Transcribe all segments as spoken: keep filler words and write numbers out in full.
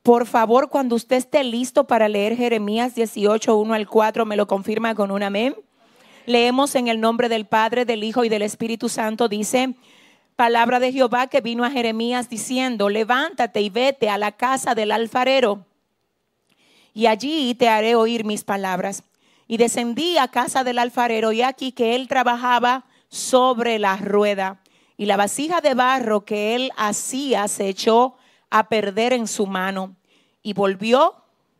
Por favor, cuando usted esté listo para leer Jeremías dieciocho, uno al cuatro, me lo confirma con un amén. Leemos en el nombre del Padre, del Hijo y del Espíritu Santo. Dice: palabra de Jehová que vino a Jeremías diciendo: levántate y vete a la casa del alfarero, y allí te haré oír mis palabras. Y descendí a casa del alfarero, y aquí que él trabajaba sobre la rueda, y la vasija de barro que él hacía se echó a perder en su mano, y volvió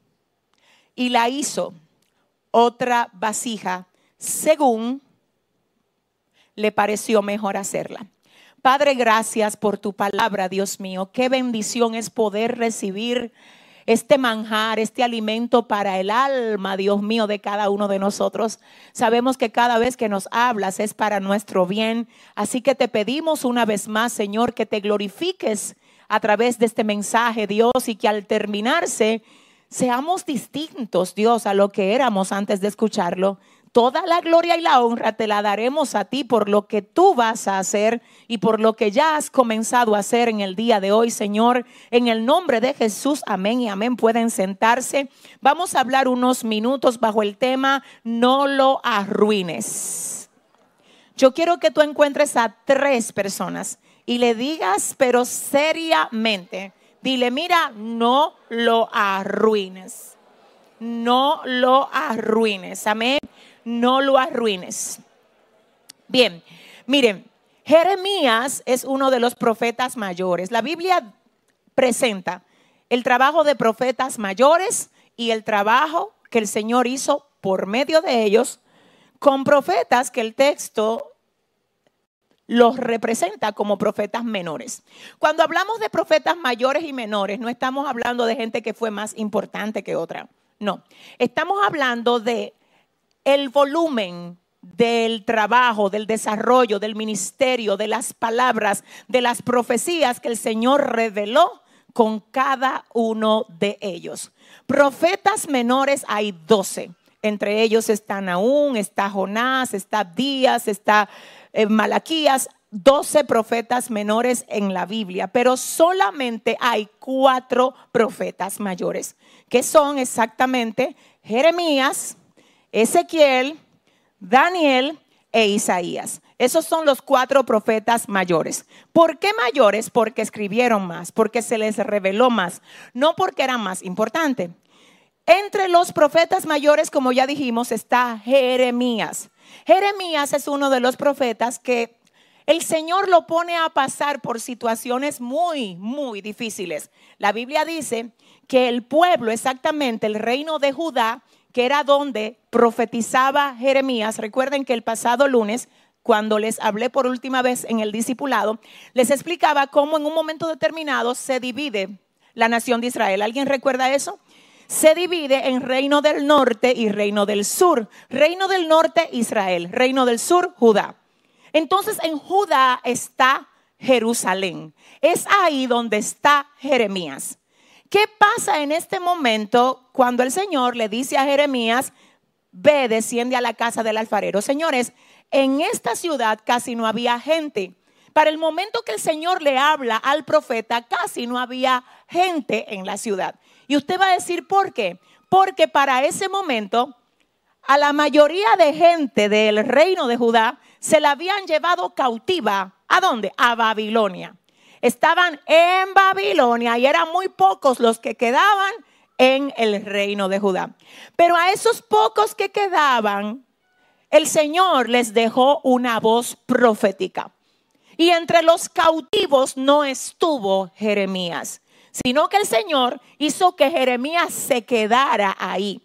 y la hizo otra vasija según le pareció mejor hacerla. Padre, gracias por tu palabra, Dios mío. Qué bendición es poder recibir este manjar, este alimento para el alma, Dios mío, de cada uno de nosotros. Sabemos que cada vez que nos hablas es para nuestro bien. Así que te pedimos una vez más, Señor, que te glorifiques a través de este mensaje, Dios, y que al terminarse seamos distintos, Dios, a lo que éramos antes de escucharlo. Toda la gloria y la honra te la daremos a ti por lo que tú vas a hacer y por lo que ya has comenzado a hacer en el día de hoy, Señor. En el nombre de Jesús, amén y amén. Pueden sentarse. Vamos a hablar unos minutos bajo el tema no lo arruines. Yo quiero que tú encuentres a tres personas y le digas, pero seriamente, dile: mira, no lo arruines. No lo arruines. Amén. No lo arruines. Bien, miren, Jeremías es uno de los profetas mayores. La Biblia presenta el trabajo de profetas mayores y el trabajo que el Señor hizo por medio de ellos con profetas que el texto los representa como profetas menores. Cuando hablamos de profetas mayores y menores, no estamos hablando de gente que fue más importante que otra. No, estamos hablando de el volumen del trabajo, del desarrollo, del ministerio, de las palabras, de las profecías que el Señor reveló con cada uno de ellos. Profetas menores hay doce. Entre ellos está Nahum, está Jonás, está Abdías, está eh, Malaquías. doce profetas menores en la Biblia, pero solamente hay cuatro profetas mayores, que son exactamente Jeremías, Ezequiel, Daniel e Isaías. Esos son los cuatro profetas mayores. ¿Por qué mayores? Porque escribieron más, porque se les reveló más, no porque eran más importantes. Entre los profetas mayores, como ya dijimos, está Jeremías. Jeremías es uno de los profetas que el Señor lo pone a pasar por situaciones muy, muy difíciles. La Biblia dice que el pueblo, exactamente el reino de Judá, que era donde profetizaba Jeremías. Recuerden que el pasado lunes, cuando les hablé por última vez en el discipulado, les explicaba cómo en un momento determinado se divide la nación de Israel. ¿Alguien recuerda eso? Se divide en reino del norte y reino del sur. Reino del norte, Israel. Reino del sur, Judá. Entonces en Judá está Jerusalén. Es ahí donde está Jeremías. ¿Qué pasa en este momento cuando el Señor le dice a Jeremías: ve, desciende a la casa del alfarero? Señores, en esta ciudad casi no había gente. Para el momento que el Señor le habla al profeta, casi no había gente en la ciudad. Y usted va a decir, ¿por qué? Porque para ese momento a la mayoría de gente del reino de Judá se la habían llevado cautiva. ¿A dónde? A Babilonia. Estaban en Babilonia y eran muy pocos los que quedaban en el reino de Judá. Pero a esos pocos que quedaban, el Señor les dejó una voz profética. Y entre los cautivos no estuvo Jeremías, sino que el Señor hizo que Jeremías se quedara ahí.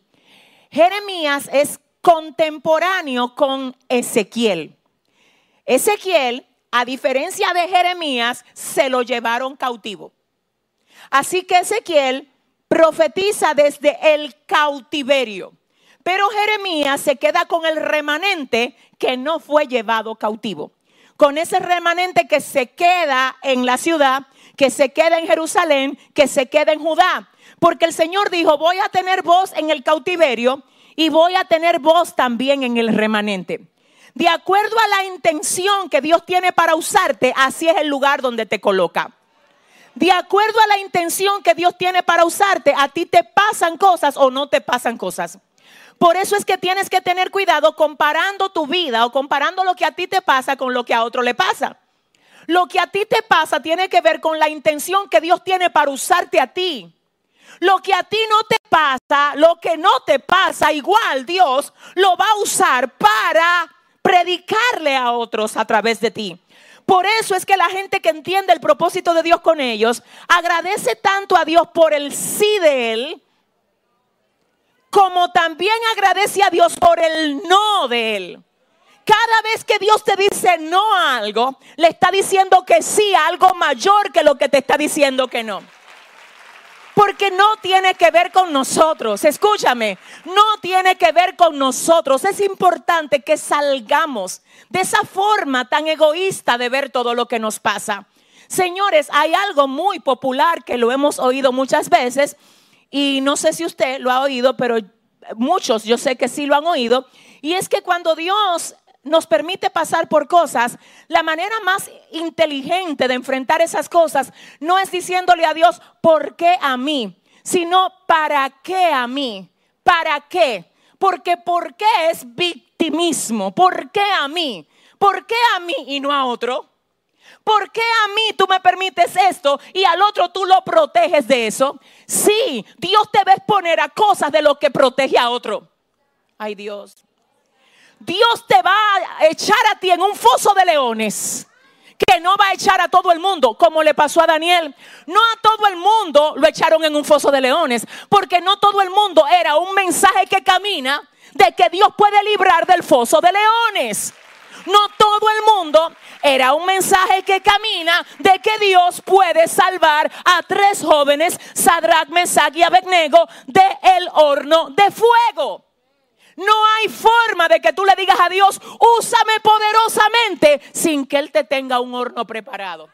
Jeremías es contemporáneo con Ezequiel. Ezequiel, a diferencia de Jeremías, se lo llevaron cautivo. Así que Ezequiel profetiza desde el cautiverio. Pero Jeremías se queda con el remanente que no fue llevado cautivo. Con ese remanente que se queda en la ciudad, que se queda en Jerusalén, que se queda en Judá. Porque el Señor dijo, voy a tener voz en el cautiverio y voy a tener voz también en el remanente. De acuerdo a la intención que Dios tiene para usarte, así es el lugar donde te coloca. De acuerdo a la intención que Dios tiene para usarte, a ti te pasan cosas o no te pasan cosas. Por eso es que tienes que tener cuidado comparando tu vida o comparando lo que a ti te pasa con lo que a otro le pasa. Lo que a ti te pasa tiene que ver con la intención que Dios tiene para usarte a ti. Lo que a ti no te pasa, lo que no te pasa, igual Dios lo va a usar para predicarle a otros a través de ti. Por eso es que la gente que entiende el propósito de Dios con ellos agradece tanto a Dios por el sí de Él, como también agradece a Dios por el no de Él. Cada vez que Dios te dice no a algo, le está diciendo que sí a algo mayor que lo que te está diciendo que no. Porque no tiene que ver con nosotros. Escúchame, no tiene que ver con nosotros. Es importante que salgamos de esa forma tan egoísta de ver todo lo que nos pasa. Señores, hay algo muy popular que lo hemos oído muchas veces. Y no sé si usted lo ha oído, pero muchos yo sé que sí lo han oído. Y es que cuando Dios nos permite pasar por cosas, la manera más inteligente de enfrentar esas cosas no es diciéndole a Dios, ¿por qué a mí? Sino, ¿para qué a mí? ¿Para qué? Porque ¿por qué es victimismo? ¿Por qué a mí? ¿Por qué a mí y no a otro? ¿Por qué a mí tú me permites esto y al otro tú lo proteges de eso? Sí, Dios te va a exponer a cosas de lo que protege a otro. Ay, Dios. Dios te va a echar a ti en un foso de leones que no va a echar a todo el mundo, como le pasó a Daniel. No a todo el mundo lo echaron en un foso de leones, porque no todo el mundo era un mensaje que camina de que Dios puede librar del foso de leones. No todo el mundo era un mensaje que camina de que Dios puede salvar a tres jóvenes, Sadrach, Mesach y Abednego, del horno de fuego. No hay forma de que tú le digas a Dios, úsame poderosamente, sin que Él te tenga un horno preparado.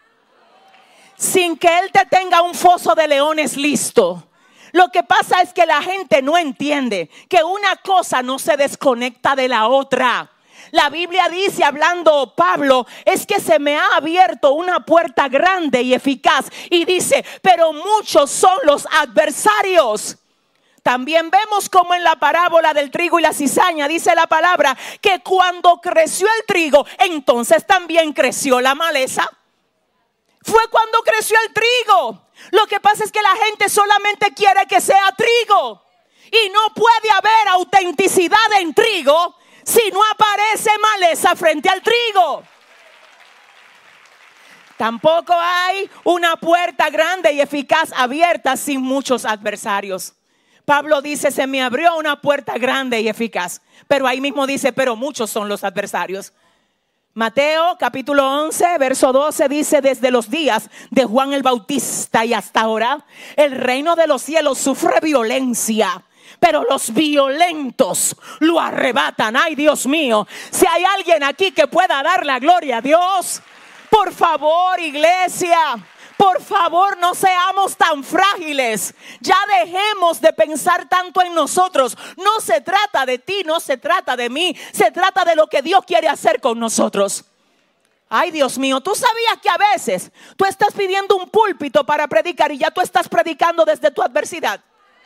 Sin que Él te tenga un foso de leones listo. Lo que pasa es que la gente no entiende que una cosa no se desconecta de la otra. La Biblia dice, hablando Pablo, es que se me ha abierto una puerta grande y eficaz. Y dice, pero muchos son los adversarios. También vemos como en la parábola del trigo y la cizaña dice la palabra que cuando creció el trigo, entonces también creció la maleza. Fue cuando creció el trigo. Lo que pasa es que la gente solamente quiere que sea trigo. Y no puede haber autenticidad en trigo si no aparece maleza frente al trigo. Tampoco hay una puerta grande y eficaz abierta sin muchos adversarios. Pablo dice, se me abrió una puerta grande y eficaz. Pero ahí mismo dice, pero muchos son los adversarios. Mateo capítulo once, verso doce dice, desde los días de Juan el Bautista y hasta ahora, el reino de los cielos sufre violencia, pero los violentos lo arrebatan. Ay, Dios mío, si hay alguien aquí que pueda dar la gloria a Dios, por favor, iglesia. Por favor, no seamos tan frágiles. Ya dejemos de pensar tanto en nosotros. No se trata de ti, no se trata de mí. Se trata de lo que Dios quiere hacer con nosotros. Ay, Dios mío, ¿tú sabías que a veces tú estás pidiendo un púlpito para predicar y ya tú estás predicando desde tu adversidad?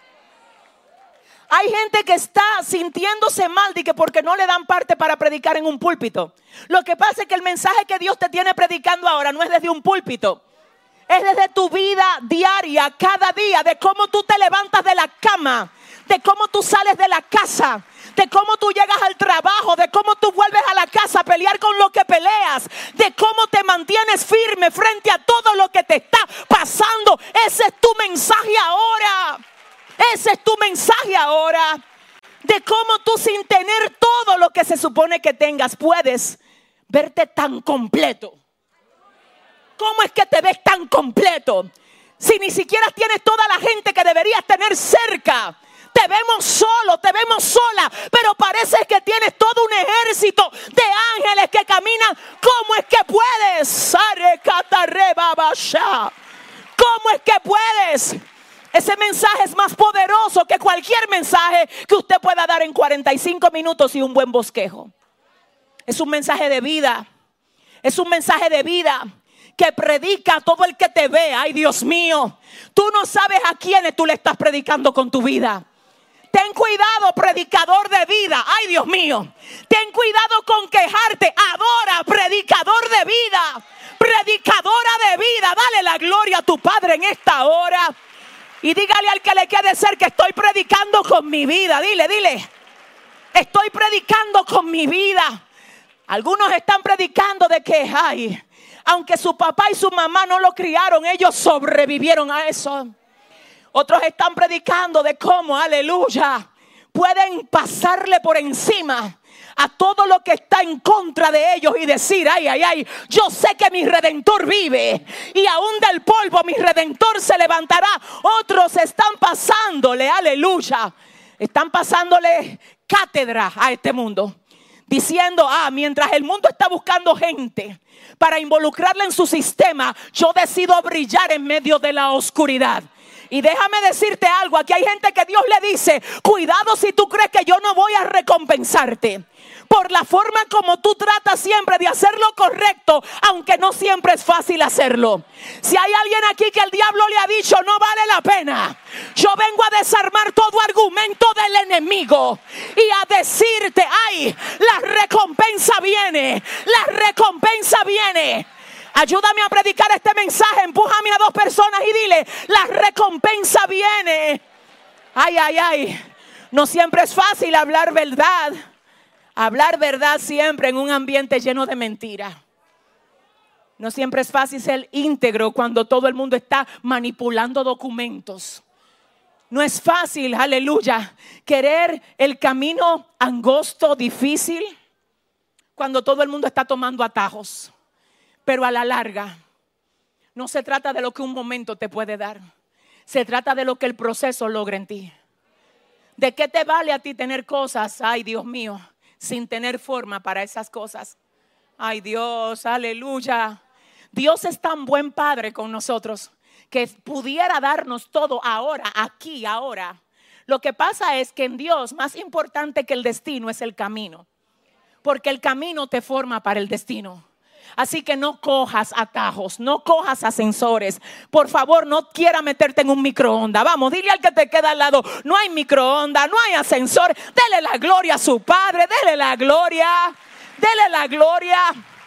Hay gente que está sintiéndose mal de que porque no le dan parte para predicar en un púlpito. Lo que pasa es que el mensaje que Dios te tiene predicando ahora no es desde un púlpito. Es desde tu vida diaria, cada día, de cómo tú te levantas de la cama, de cómo tú sales de la casa, de cómo tú llegas al trabajo, de cómo tú vuelves a la casa a pelear con lo que peleas, de cómo te mantienes firme frente a todo lo que te está pasando. Ese es tu mensaje ahora. Ese es tu mensaje ahora. De cómo tú, sin tener todo lo que se supone que tengas, puedes verte tan completo. ¿Cómo es que te ves tan completo? Si ni siquiera tienes toda la gente que deberías tener cerca. Te vemos solo, te vemos sola, pero parece que tienes todo un ejército de ángeles que caminan. ¿Cómo es que puedes? ¿Cómo es que puedes? Ese mensaje es más poderoso que cualquier mensaje que usted pueda dar en cuarenta y cinco minutos y un buen bosquejo. Es un mensaje de vida. Es un mensaje de vida que predica a todo el que te ve. Ay, Dios mío, tú no sabes a quiénes tú le estás predicando con tu vida. Ten cuidado, predicador de vida. Ay, Dios mío, ten cuidado con quejarte. Adora, predicador de vida, predicadora de vida. Dale la gloria a tu Padre en esta hora. Y dígale al que le quede cerca: estoy predicando con mi vida. Dile, dile, estoy predicando con mi vida. Algunos están predicando de que, ay, aunque su papá y su mamá no lo criaron, ellos sobrevivieron a eso. Otros están predicando de cómo, aleluya, pueden pasarle por encima a todo lo que está en contra de ellos y decir: ay, ay, ay, yo sé que mi Redentor vive y aún del polvo mi Redentor se levantará. Otros están pasándole, aleluya, están pasándole cátedra a este mundo, diciendo: ah, mientras el mundo está buscando gente para involucrarla en su sistema, yo decido brillar en medio de la oscuridad. Y déjame decirte algo, aquí hay gente que Dios le dice: cuidado si tú crees que yo no voy a recompensarte por la forma como tú tratas siempre de hacer lo correcto, aunque no siempre es fácil hacerlo. Si hay alguien aquí que el diablo le ha dicho: no vale la pena, yo vengo a desarmar todo argumento del enemigo y a decirte: ay, la recompensa viene, la recompensa viene. Ayúdame a predicar este mensaje, empújame a dos personas y dile: la recompensa viene. Ay, ay, ay, no siempre es fácil hablar verdad. Hablar verdad siempre en un ambiente lleno de mentira. No siempre es fácil ser íntegro cuando todo el mundo está manipulando documentos. No es fácil, aleluya, querer el camino angosto, difícil, cuando todo el mundo está tomando atajos. Pero a la larga, no se trata de lo que un momento te puede dar. Se trata de lo que el proceso logra en ti. ¿De qué te vale a ti tener cosas, ay Dios mío, sin tener forma para esas cosas? Ay Dios, aleluya. Dios es tan buen Padre con nosotros que pudiera darnos todo ahora, aquí, ahora. Lo que pasa es que en Dios, más importante que el destino es el camino. Porque el camino te forma para el destino. Así que no cojas atajos, no cojas ascensores. Por favor, no quiera meterte en un microondas. Vamos, dile al que te queda al lado: no hay microondas, no hay ascensor. Dele la gloria a su Padre, dele la gloria, dele la gloria.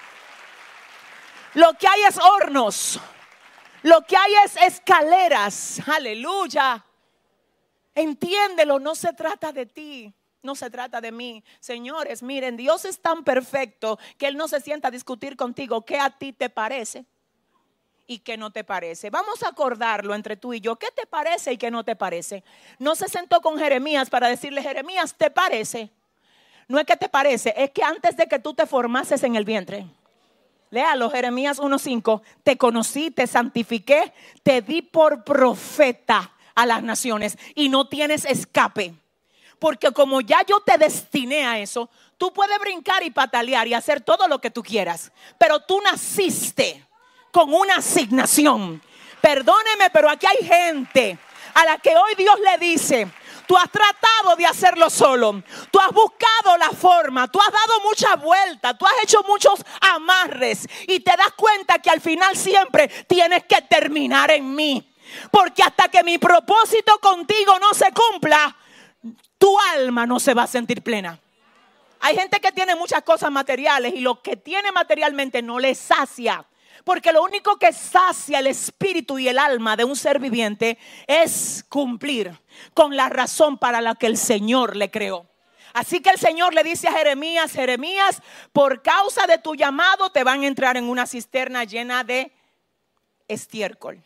Lo que hay es hornos, lo que hay es escaleras. Aleluya. Entiéndelo, no se trata de ti. No se trata de mí. Señores, miren, Dios es tan perfecto que Él no se sienta a discutir contigo qué a ti te parece y qué no te parece. Vamos a acordarlo entre tú y yo. ¿Qué te parece y qué no te parece? No se sentó con Jeremías para decirle: Jeremías, ¿te parece? No es que te parece, es que antes de que tú te formases en el vientre. Léalo, Jeremías uno cinco. Te conocí, te santifiqué, te di por profeta a las naciones y no tienes escape. Porque como ya yo te destiné a eso, tú puedes brincar y patalear y hacer todo lo que tú quieras. Pero tú naciste con una asignación. Perdóneme, pero aquí hay gente a la que hoy Dios le dice: tú has tratado de hacerlo solo. Tú has buscado la forma. Tú has dado muchas vueltas. Tú has hecho muchos amarres. Y te das cuenta que al final siempre tienes que terminar en mí. Porque hasta que mi propósito contigo no se cumpla, tu alma no se va a sentir plena. Hay gente que tiene muchas cosas materiales y lo que tiene materialmente no le sacia. Porque lo único que sacia el espíritu y el alma de un ser viviente es cumplir con la razón para la que el Señor le creó. Así que el Señor le dice a Jeremías: Jeremías, por causa de tu llamado te van a entrar en una cisterna llena de estiércol.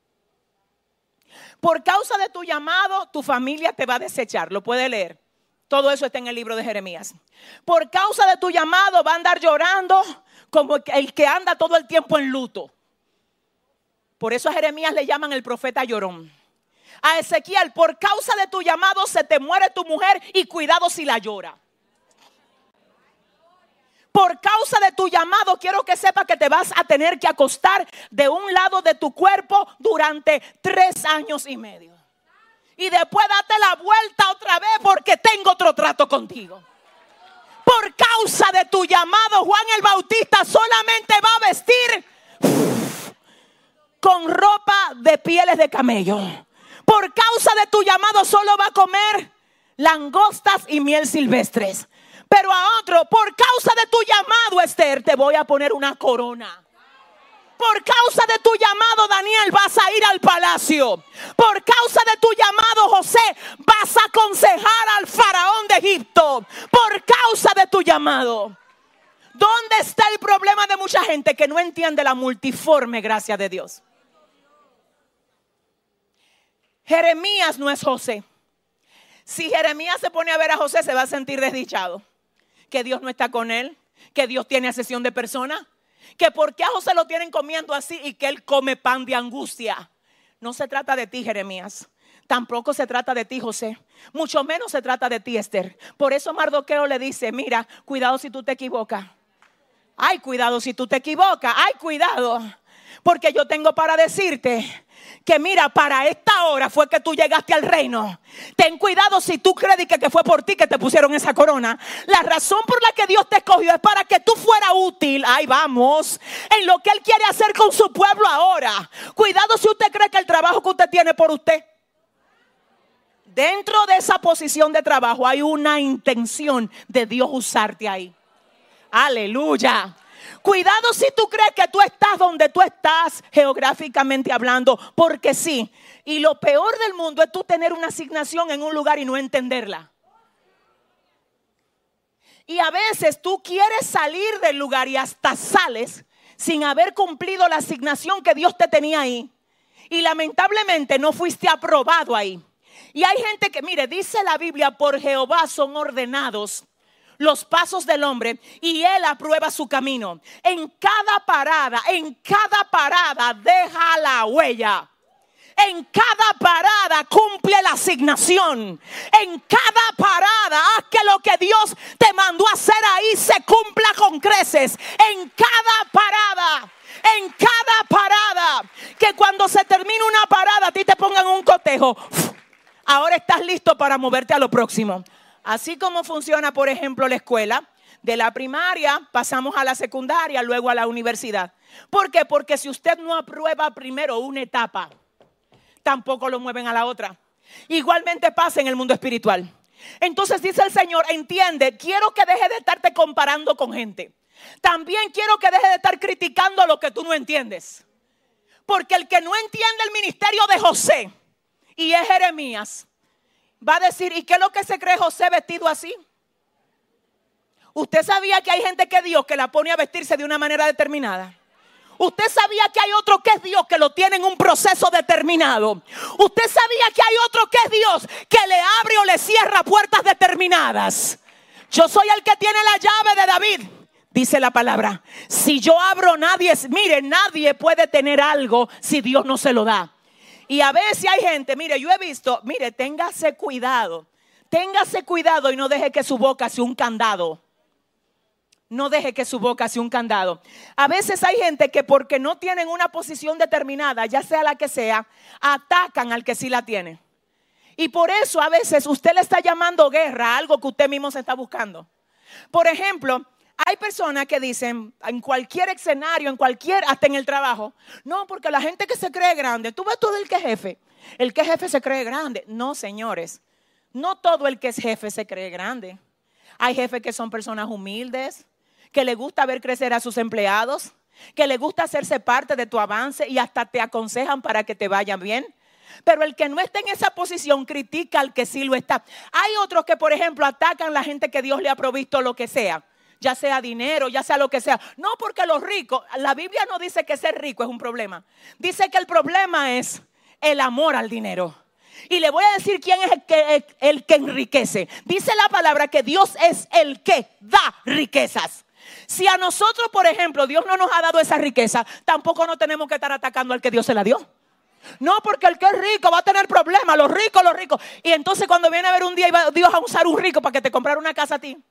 Por causa de tu llamado, tu familia te va a desechar. Lo puede leer. Todo eso está en el libro de Jeremías. Por causa de tu llamado va a andar llorando como el que anda todo el tiempo en luto. Por eso a Jeremías le llaman el profeta llorón. A Ezequiel: por causa de tu llamado se te muere tu mujer y cuidado si la llora. Por causa de tu llamado quiero que sepas que te vas a tener que acostar de un lado de tu cuerpo durante tres años y medio. Y después date la vuelta otra vez porque tengo otro trato contigo. Por causa de tu llamado, Juan el Bautista solamente va a vestir con ropa de pieles de camello. Por causa de tu llamado solo va a comer langostas y miel silvestres. Pero a otro, por causa de tu llamado, Esther, te voy a poner una corona. Por causa de tu llamado, Daniel, vas a ir al palacio. Por causa de tu llamado, José, vas a aconsejar al faraón de Egipto. Por causa de tu llamado. ¿Dónde está el problema de mucha gente que no entiende la multiforme gracia de Dios? Jeremías no es José. Si Jeremías se pone a ver a José, se va a sentir desdichado. Que Dios no está con él, que Dios tiene asesión de personas, que por qué a José lo tienen comiendo así y que él come pan de angustia. No se trata de ti, Jeremías. Tampoco se trata de ti, José. Mucho menos se trata de ti, Esther. Por eso Mardoqueo le dice, mira, cuidado si tú te equivocas. Ay, cuidado si tú te equivocas. Ay, cuidado. Porque yo tengo para decirte que mira, para esta hora fue que tú llegaste al reino. Ten cuidado si tú crees que, que fue por ti que te pusieron esa corona. La razón por la que Dios te escogió es para que tú fueras útil. Ahí vamos. En lo que Él quiere hacer con su pueblo ahora. Cuidado si usted cree que el trabajo que usted tiene por usted. Dentro de esa posición de trabajo hay una intención de Dios usarte ahí. Aleluya. Cuidado si tú crees que tú estás donde tú estás geográficamente hablando, porque sí. Y lo peor del mundo es tú tener una asignación en un lugar y no entenderla. Y a veces tú quieres salir del lugar y hasta sales sin haber cumplido la asignación que Dios te tenía ahí. Y lamentablemente no fuiste aprobado ahí. Y hay gente que, mire, dice la Biblia, por Jehová son ordenados los pasos del hombre y Él aprueba su camino. En cada parada, en cada parada deja la huella. En cada parada cumple la asignación. En cada parada haz que lo que Dios te mandó a hacer ahí se cumpla con creces. En cada parada. En cada parada. Que cuando se termine una parada a ti te pongan un cotejo. Ahora estás listo para moverte a lo próximo. Así como funciona, por ejemplo, la escuela. De la primaria pasamos a la secundaria, luego a la universidad. ¿Por qué? Porque si usted no aprueba primero una etapa, tampoco lo mueven a la otra. Igualmente pasa en el mundo espiritual. Entonces dice el Señor, entiende, quiero que deje de estarte comparando con gente. También quiero que deje de estar criticando lo que tú no entiendes. Porque el que no entiende el ministerio de José y es Jeremías, va a decir, ¿y qué es lo que se cree José vestido así? ¿Usted sabía que hay gente que Dios que la pone a vestirse de una manera determinada? ¿Usted sabía que hay otro que es Dios que lo tiene en un proceso determinado? ¿Usted sabía que hay otro que es Dios que le abre o le cierra puertas determinadas? Yo soy el que tiene la llave de David, dice la palabra. Si yo abro, nadie, mire, nadie puede tener algo si Dios no se lo da. Y a veces hay gente, mire, yo he visto, mire, téngase cuidado. Téngase cuidado y no deje que su boca sea un candado. No deje que su boca sea un candado. A veces hay gente que porque no tienen una posición determinada, ya sea la que sea, atacan al que sí la tiene. Y por eso a veces usted le está llamando guerra a algo que usted mismo se está buscando. Por ejemplo, hay personas que dicen en cualquier escenario, en cualquier, hasta en el trabajo, no, porque la gente que se cree grande, tú ves todo el que es jefe, el que es jefe se cree grande. No, señores, no todo el que es jefe se cree grande. Hay jefes que son personas humildes, que le gusta ver crecer a sus empleados, que le gusta hacerse parte de tu avance y hasta te aconsejan para que te vaya bien. Pero el que no está en esa posición critica al que sí lo está. Hay otros que, por ejemplo, atacan a la gente que Dios le ha provisto lo que sea, ya sea dinero, ya sea lo que sea. No, porque los ricos, la Biblia no dice que ser rico es un problema. Dice que el problema es el amor al dinero. Y le voy a decir quién es el que, el, el que enriquece. Dice la palabra que Dios es el que da riquezas. Si a nosotros, por ejemplo, Dios no nos ha dado esa riqueza, tampoco no tenemos que estar atacando al que Dios se la dio. No, porque el que es rico va a tener problemas, los ricos, los ricos. Y entonces cuando viene a ver un día, iba Dios a usar un rico para que te comprara una casa a ti.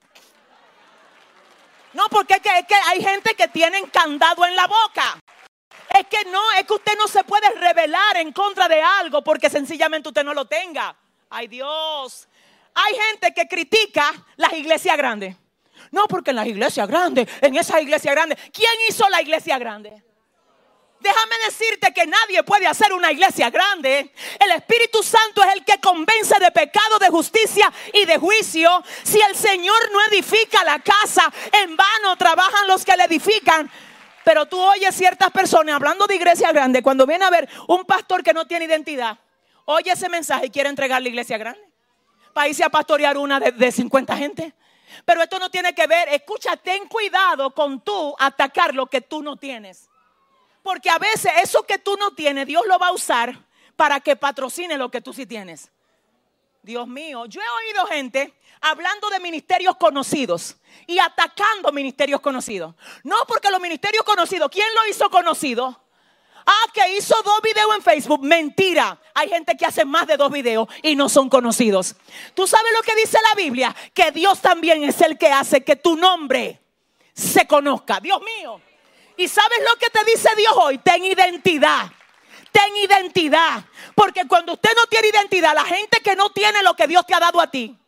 No, porque es que, es que hay gente que tienen candado en la boca. Es que no, es que usted no se puede rebelar en contra de algo porque sencillamente usted no lo tenga. Ay, Dios. Hay gente que critica las iglesias grandes. No, porque en las iglesias grandes, en esa iglesia grande, ¿quién hizo la iglesia grande? Déjame decirte que nadie puede hacer una iglesia grande. El Espíritu Santo es el que convence de pecado, de justicia y de juicio. Si el Señor no edifica la casa, en vano trabajan los que la edifican. Pero tú oyes ciertas personas hablando de iglesia grande, cuando viene a ver un pastor que no tiene identidad, oye ese mensaje y quiere entregar la iglesia grande para irse a pastorear una de, de cincuenta gente. Pero esto no tiene que ver, escucha, ten cuidado con tú atacar lo que tú no tienes. Porque a veces eso que tú no tienes, Dios lo va a usar para que patrocine lo que tú sí tienes. Dios mío, yo he oído gente hablando de ministerios conocidos y atacando ministerios conocidos. No, porque los ministerios conocidos, ¿quién lo hizo conocido? Ah, que hizo dos videos en Facebook. Mentira. Hay gente que hace más de dos videos y no son conocidos. ¿Tú sabes lo que dice la Biblia? Que Dios también es el que hace que tu nombre se conozca. Dios mío. ¿Y sabes lo que te dice Dios hoy? Ten identidad. Ten identidad. Porque cuando usted no tiene identidad, la gente que no tiene lo que Dios te ha dado a ti,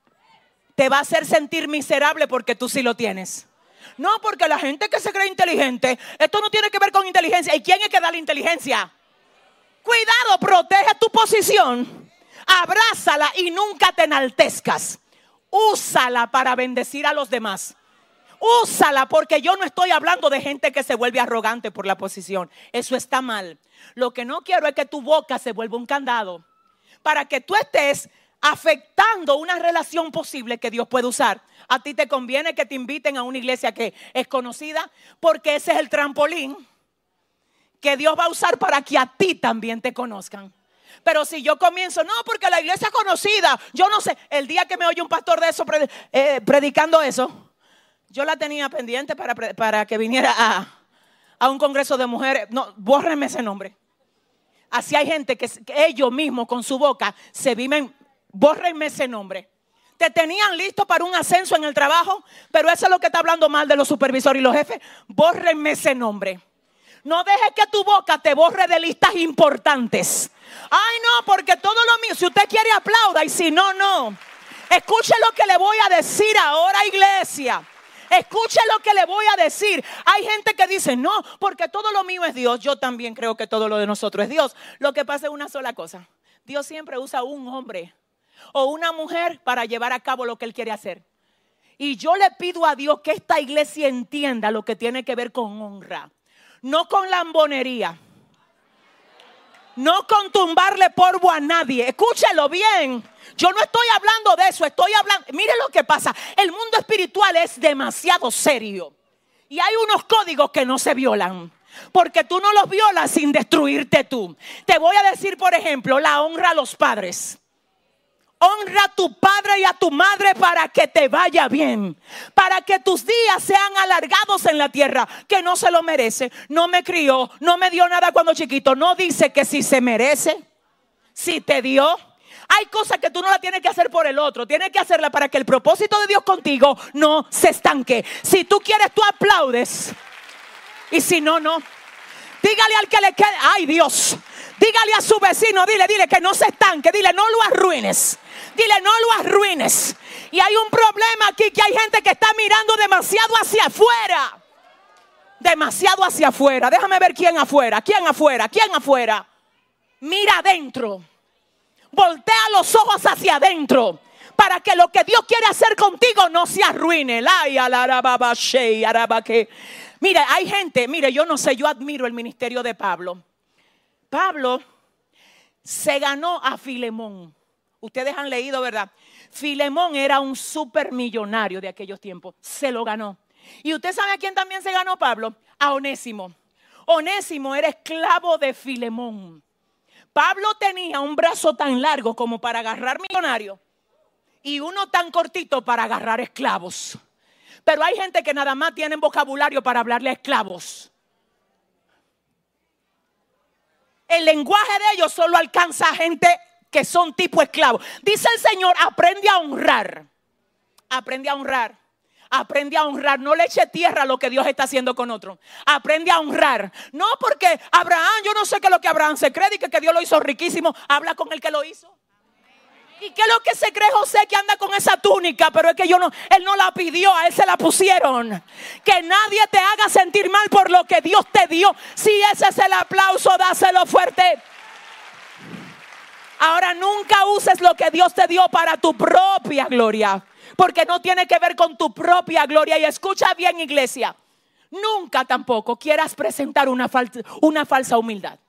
te va a hacer sentir miserable porque tú sí lo tienes. No, porque la gente que se cree inteligente, esto no tiene que ver con inteligencia. ¿Y quién es que da la inteligencia? Cuidado, protege tu posición. Abrázala y nunca te enaltezcas. Úsala para bendecir a los demás. Úsala, porque yo no estoy hablando de gente que se vuelve arrogante por la posición. Eso está mal. Lo que no quiero es que tu boca se vuelva un candado para que tú estés afectando una relación posible que Dios puede usar. A ti te conviene que te inviten a una iglesia que es conocida, porque ese es el trampolín que Dios va a usar para que a ti también te conozcan. Pero si yo comienzo, no, porque la iglesia es conocida, yo no sé, el día que me oye un pastor de eso eh, predicando eso, yo la tenía pendiente para, para que viniera a, a un congreso de mujeres. No, bórrenme ese nombre. Así hay gente que, que ellos mismos con su boca se viven. Bórrenme ese nombre. Te tenían listo para un ascenso en el trabajo, pero eso es lo que está hablando mal de los supervisores y los jefes. Bórrenme ese nombre. No dejes que tu boca te borre de listas importantes. Ay, no, porque todo lo mío, si usted quiere aplauda, y si no, no. Escuche lo que le voy a decir ahora, iglesia. Escuche lo que le voy a decir. Hay gente que dice, no, porque todo lo mío es Dios. Yo también creo que todo lo de nosotros es Dios. Lo que pasa es una sola cosa. Dios siempre usa un hombre o una mujer para llevar a cabo lo que Él quiere hacer. Y yo le pido a Dios que esta iglesia entienda lo que tiene que ver con honra. No con lambonería. No con tumbarle polvo a nadie. Escúchelo bien. Yo no estoy hablando de eso. Estoy hablando. Mire lo que pasa. El mundo espiritual es demasiado serio. Y hay unos códigos que no se violan. Porque tú no los violas sin destruirte tú. Te voy a decir, por ejemplo, la honra a los padres. Honra a tu padre y a tu madre para que te vaya bien, para que tus días sean alargados en la tierra. Que no se lo merece, no me crió, no me dio nada cuando chiquito. No dice que si se merece, si te dio. Hay cosas que tú no la tienes que hacer por el otro, tienes que hacerla para que el propósito de Dios contigo no se estanque. Si tú quieres, tú aplaudes, y si no, no. Dígale al que le quede, ay Dios, dígale a su vecino, dile, dile que no se estanque, dile no lo arruines. Dile, no lo arruines. Y hay un problema aquí, que hay gente que está mirando demasiado hacia afuera. Demasiado hacia afuera. Déjame ver quién afuera, quién afuera, quién afuera. Mira adentro. Voltea los ojos hacia adentro, para que lo que Dios quiere hacer contigo no se arruine. Mire, hay gente, mire, yo no sé, yo admiro el ministerio de Pablo. Pablo se ganó a Filemón. Ustedes han leído, ¿verdad? Filemón era un supermillonario de aquellos tiempos. Se lo ganó. ¿Y usted sabe a quién también se ganó Pablo? A Onésimo. Onésimo era esclavo de Filemón. Pablo tenía un brazo tan largo como para agarrar millonarios y uno tan cortito para agarrar esclavos. Pero hay gente que nada más tienen vocabulario para hablarle a esclavos. El lenguaje de ellos solo alcanza a gente que son tipo esclavos. Dice el Señor, aprende a honrar. Aprende a honrar. Aprende a honrar. No le eche tierra a lo que Dios está haciendo con otro. Aprende a honrar. No porque Abraham, yo no sé qué es lo que Abraham se cree y que, que Dios lo hizo riquísimo. Habla con el que lo hizo. ¿Y qué es lo que se cree José que anda con esa túnica? Pero es que yo no, él no la pidió, a él se la pusieron. Que nadie te haga sentir mal por lo que Dios te dio. Si ese es el aplauso, dáselo fuerte. Ahora nunca uses lo que Dios te dio para tu propia gloria, porque no tiene que ver con tu propia gloria. Y escucha bien, iglesia, nunca tampoco quieras presentar una falsa, una falsa humildad.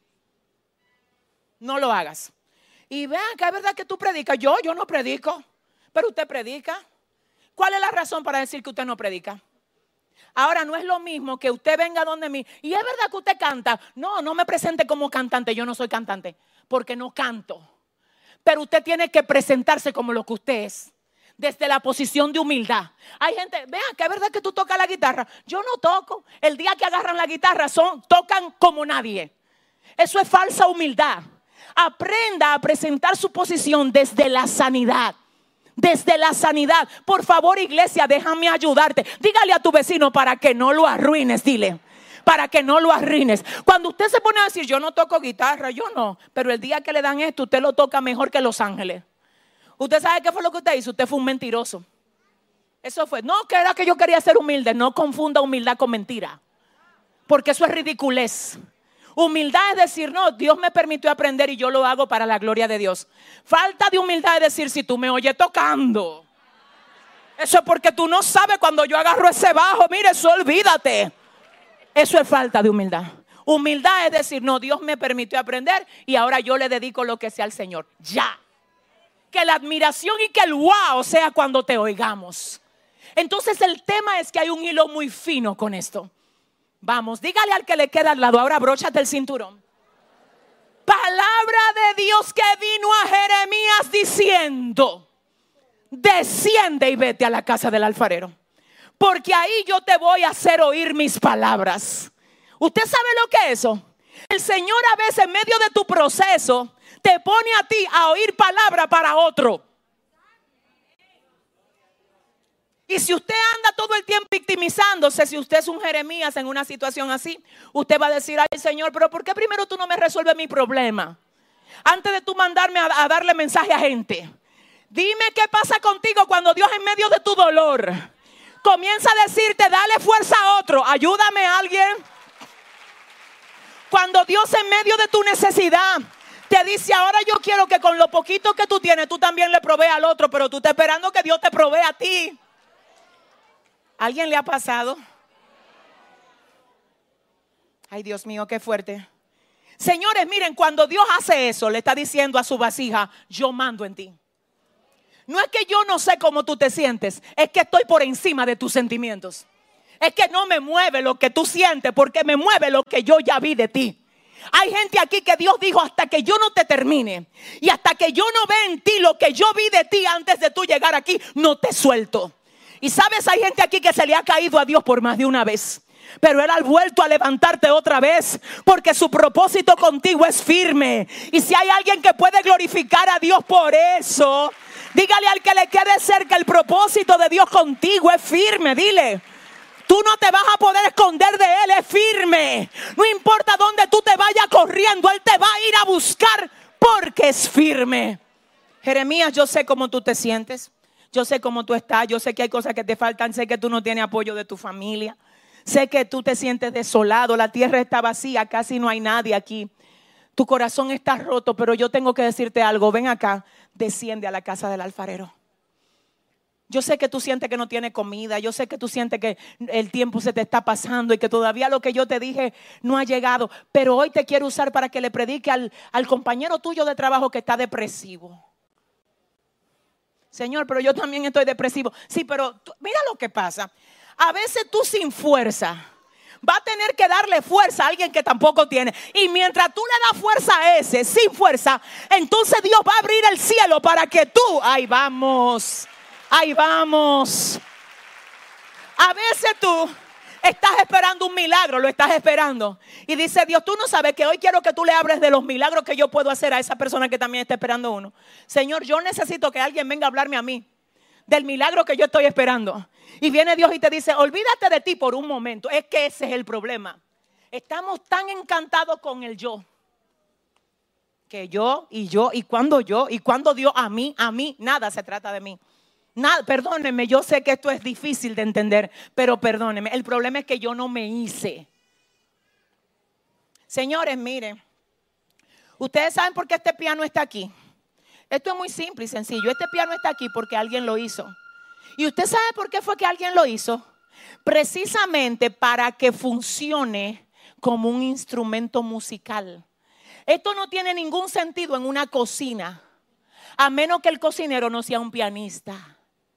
No lo hagas. Y vean que es verdad que tú predicas. Yo, yo no predico, pero usted predica. ¿Cuál es la razón para decir que usted no predica? Ahora no es lo mismo que usted venga donde mí. Y es verdad que usted canta. No, no me presente como cantante. Yo no soy cantante porque no canto. Pero usted tiene que presentarse como lo que usted es, desde la posición de humildad. Hay gente, vean que es verdad que tú tocas la guitarra. Yo no toco. El día que agarran la guitarra son, tocan como nadie. Eso es falsa humildad. Aprenda a presentar su posición desde la sanidad. Desde la sanidad. Por favor, iglesia, déjame ayudarte. Dígale a tu vecino para que no lo arruines. Dile, para que no lo arruines. Cuando usted se pone a decir, yo no toco guitarra, yo no. Pero el día que le dan esto, usted lo toca mejor que Los Ángeles. ¿Usted sabe qué fue lo que usted hizo? Usted fue un mentiroso. Eso fue. No, que era que yo quería ser humilde. No confunda humildad con mentira, porque eso es ridiculez. Humildad es decir, no, Dios me permitió aprender y yo lo hago para la gloria de Dios. Falta de humildad es decir, si tú me oyes tocando, eso es porque tú no sabes cuando yo agarro ese bajo. Mire, eso olvídate. Eso es falta de humildad. Humildad es decir, no, Dios me permitió aprender y ahora yo le dedico lo que sea al Señor. Ya. Que la admiración y que el wow sea cuando te oigamos. Entonces el tema es que hay un hilo muy fino con esto. Vamos, dígale al que le queda al lado, ahora abróchate el cinturón. Palabra de Dios que vino a Jeremías diciendo, desciende y vete a la casa del alfarero, porque ahí yo te voy a hacer oír mis palabras. ¿Usted sabe lo que es eso? El Señor a veces en medio de tu proceso te pone a ti a oír palabra para otro. Y si usted anda todo el tiempo victimizándose, si usted es un Jeremías en una situación así, usted va a decir, ay Señor, pero ¿por qué primero tú no me resuelves mi problema? Antes de tú mandarme a, a darle mensaje a gente. Dime qué pasa contigo cuando Dios en medio de tu dolor comienza a decirte, dale fuerza a otro, ayúdame a alguien. Cuando Dios en medio de tu necesidad te dice, ahora yo quiero que con lo poquito que tú tienes, tú también le proveas al otro, pero tú estás esperando que Dios te provea a ti. ¿Alguien le ha pasado? Ay, Dios mío, qué fuerte. Señores, miren, cuando Dios hace eso, le está diciendo a su vasija, yo mando en ti. No es que yo no sé cómo tú te sientes, es que estoy por encima de tus sentimientos. Es que no me mueve lo que tú sientes, porque me mueve lo que yo ya vi de ti. Hay gente aquí que Dios dijo, hasta que yo no te termine y hasta que yo no ve en ti lo que yo vi de ti antes de tú llegar aquí, no te suelto. Y sabes, hay gente aquí que se le ha caído a Dios por más de una vez, pero Él ha vuelto a levantarte otra vez, porque su propósito contigo es firme. Y si hay alguien que puede glorificar a Dios por eso, dígale al que le quede cerca, el propósito de Dios contigo es firme. Dile, tú no te vas a poder esconder de Él, es firme. No importa dónde tú te vayas corriendo, Él te va a ir a buscar porque es firme. Jeremías, yo sé cómo tú te sientes. Yo sé cómo tú estás, yo sé que hay cosas que te faltan, sé que tú no tienes apoyo de tu familia, sé que tú te sientes desolado, la tierra está vacía, casi no hay nadie aquí, tu corazón está roto, pero yo tengo que decirte algo, ven acá, desciende a la casa del alfarero. Yo sé que tú sientes que no tienes comida, yo sé que tú sientes que el tiempo se te está pasando y que todavía lo que yo te dije no ha llegado, pero hoy te quiero usar para que le predique al, al compañero tuyo de trabajo que está depresivo. Señor, pero yo también estoy depresivo. Sí, pero tú, mira lo que pasa. A veces tú sin fuerza vas a tener que darle fuerza a alguien que tampoco tiene. Y mientras tú le das fuerza a ese sin fuerza, entonces Dios va a abrir el cielo para que tú, ahí vamos, ahí vamos. A veces tú estás esperando un milagro, lo estás esperando. Y dice Dios, tú no sabes que hoy quiero que tú le hables de los milagros que yo puedo hacer a esa persona que también está esperando uno. Señor, yo necesito que alguien venga a hablarme a mí del milagro que yo estoy esperando. Y viene Dios y te dice, olvídate de ti por un momento. Es que ese es el problema. Estamos tan encantados con el yo Que yo y yo y cuando yo y cuando Dios a mí, a mí, nada se trata de mí. Nada, perdónenme, yo sé que esto es difícil de entender, pero perdónenme. El problema es que yo no me hice. Señores, miren, ustedes saben por qué este piano está aquí. Esto es muy simple y sencillo. Este piano está aquí porque alguien lo hizo. ¿Y usted sabe por qué fue que alguien lo hizo? Precisamente para que funcione como un instrumento musical. Esto no tiene ningún sentido en una cocina, a menos que el cocinero no sea un pianista.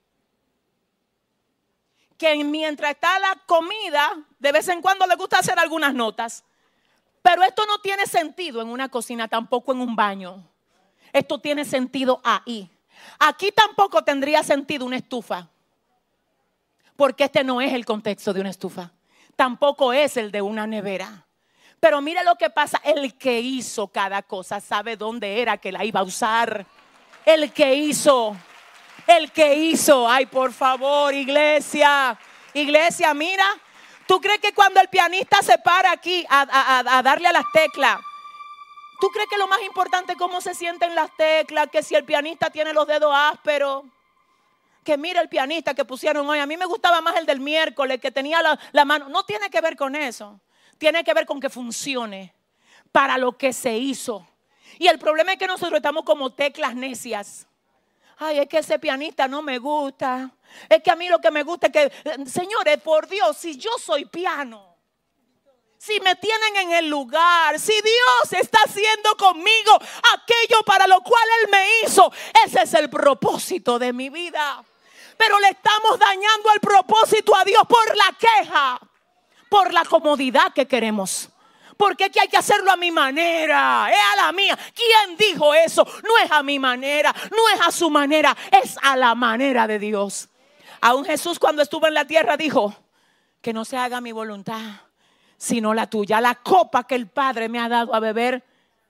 Que mientras está la comida, de vez en cuando le gusta hacer algunas notas. Pero esto no tiene sentido en una cocina, tampoco en un baño. Esto tiene sentido ahí. Aquí tampoco tendría sentido una estufa. Porque este no es el contexto de una estufa. Tampoco es el de una nevera. Pero mire lo que pasa. El que hizo cada cosa sabe dónde era que la iba a usar. El que hizo. El que hizo. Ay, por favor, iglesia. Iglesia, mira. ¿Tú crees que cuando el pianista se para aquí a, a, a darle a las teclas, tú crees que lo más importante es cómo se sienten las teclas? Que si el pianista tiene los dedos ásperos. Que mira el pianista que pusieron hoy. A mí me gustaba más el del miércoles, que tenía la, la mano. No tiene que ver con eso. Tiene que ver con que funcione para lo que se hizo. Y el problema es que nosotros estamos como teclas necias. Ay, es que ese pianista no me gusta. Es que a mí lo que me gusta es que, señores, por Dios, si yo soy piano, si me tienen en el lugar, si Dios está haciendo conmigo aquello para lo cual Él me hizo, ese es el propósito de mi vida. Pero le estamos dañando el propósito a Dios por la queja, por la comodidad que queremos. Porque es que hay que hacerlo a mi manera, es a la mía. ¿Quién dijo eso? No es a mi manera, no es a su manera, es a la manera de Dios. Aún Jesús, cuando estuvo en la tierra, dijo: que no se haga mi voluntad, sino la tuya. La copa que el Padre me ha dado a beber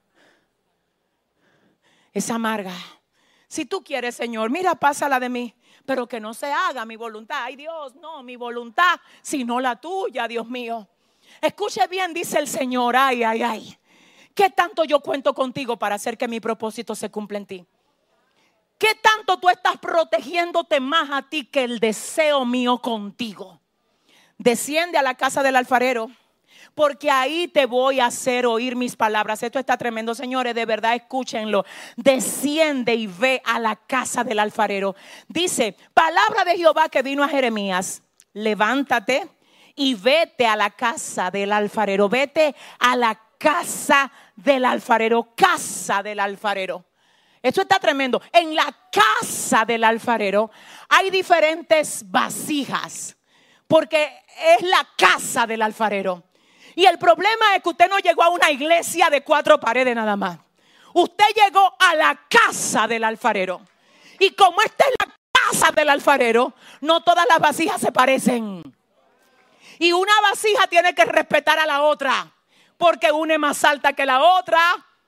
es amarga. Si tú quieres, Señor, mira, pásala de mí, pero que no se haga mi voluntad. Ay, Dios, no, mi voluntad, sino la tuya, Dios mío. Escuche bien, dice el Señor. Ay, ay, ay. ¿Qué tanto yo cuento contigo para hacer que mi propósito se cumpla en ti? ¿Qué tanto tú estás protegiéndote más a ti que el deseo mío contigo? Desciende a la casa del alfarero, porque ahí te voy a hacer oír mis palabras. Esto está tremendo, señores, de verdad, escúchenlo. Desciende y ve a la casa del alfarero. Dice, palabra de Jehová que vino a Jeremías: levántate y vete a la casa del alfarero. Vete a la casa del alfarero. Casa del alfarero. Esto está tremendo. En la casa del alfarero hay diferentes vasijas, porque es la casa del alfarero. Y el problema es que usted no llegó a una iglesia de cuatro paredes nada más. Usted llegó a la casa del alfarero. Y como esta es la casa del alfarero, no todas las vasijas se parecen. Y una vasija tiene que respetar a la otra, porque una es más alta que la otra,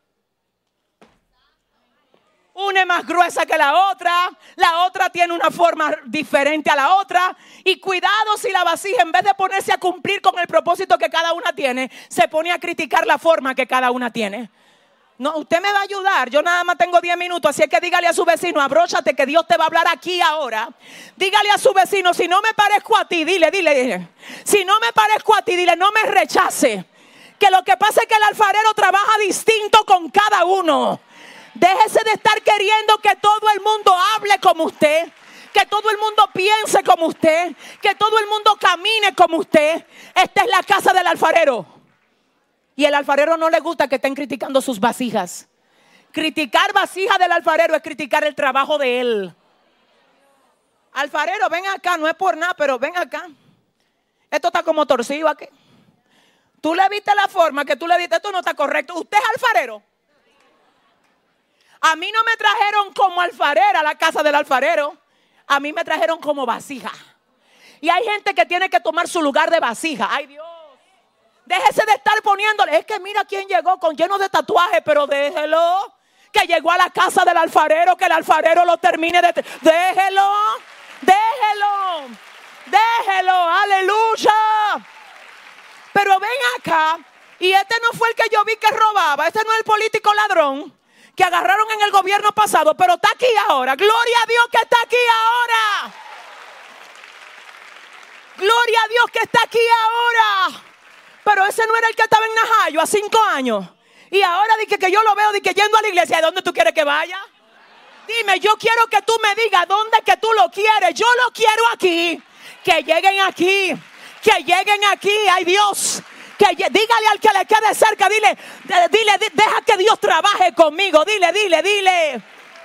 una es más gruesa que la otra, la otra tiene una forma diferente a la otra. Y cuidado si la vasija, en vez de ponerse a cumplir con el propósito que cada una tiene, se pone a criticar la forma que cada una tiene. No, usted me va a ayudar. Yo nada más tengo diez minutos, así es que dígale a su vecino: abróchate que Dios te va a hablar aquí ahora. Dígale a su vecino: si no me parezco a ti, dile, dile, dile. Si no me parezco a ti, dile, no me rechace. Que lo que pasa es que el alfarero trabaja distinto con cada uno. Déjese de estar queriendo que todo el mundo hable como usted, que todo el mundo piense como usted, que todo el mundo camine como usted. Esta es la casa del alfarero. Y el alfarero no le gusta que estén criticando sus vasijas. Criticar vasijas del alfarero es criticar el trabajo de él. Alfarero, ven acá, no es por nada, pero ven acá. Esto está como torcido aquí. Tú le viste la forma que tú le diste, esto no está correcto. Usted es alfarero. A mí no me trajeron como alfarera a la casa del alfarero. A mí me trajeron como vasija. Y hay gente que tiene que tomar su lugar de vasija. Ay, Dios. Déjese de estar poniéndole. Es que mira quién llegó con lleno de tatuajes, pero déjelo. Que llegó a la casa del alfarero, que el alfarero lo termine de... Déjelo. Déjelo. Déjelo. Aleluya. Pero ven acá. Y este no fue el que yo vi que robaba. Este no es el político ladrón. que agarraron en el gobierno pasado, pero está aquí ahora. Gloria a Dios que está aquí ahora. Gloria a Dios que está aquí ahora. Pero ese no era el que estaba en Najayo a cinco años. Y ahora dije que yo lo veo, dije yendo a la iglesia. ¿De dónde tú quieres que vaya? Dime, yo quiero que tú me digas dónde que tú lo quieres. Yo lo quiero aquí. Que lleguen aquí. Que lleguen aquí. Ay, Dios. Que dígale al que le quede cerca. Dile, dile, deja que Dios trabaje conmigo. Dile, dile, dile.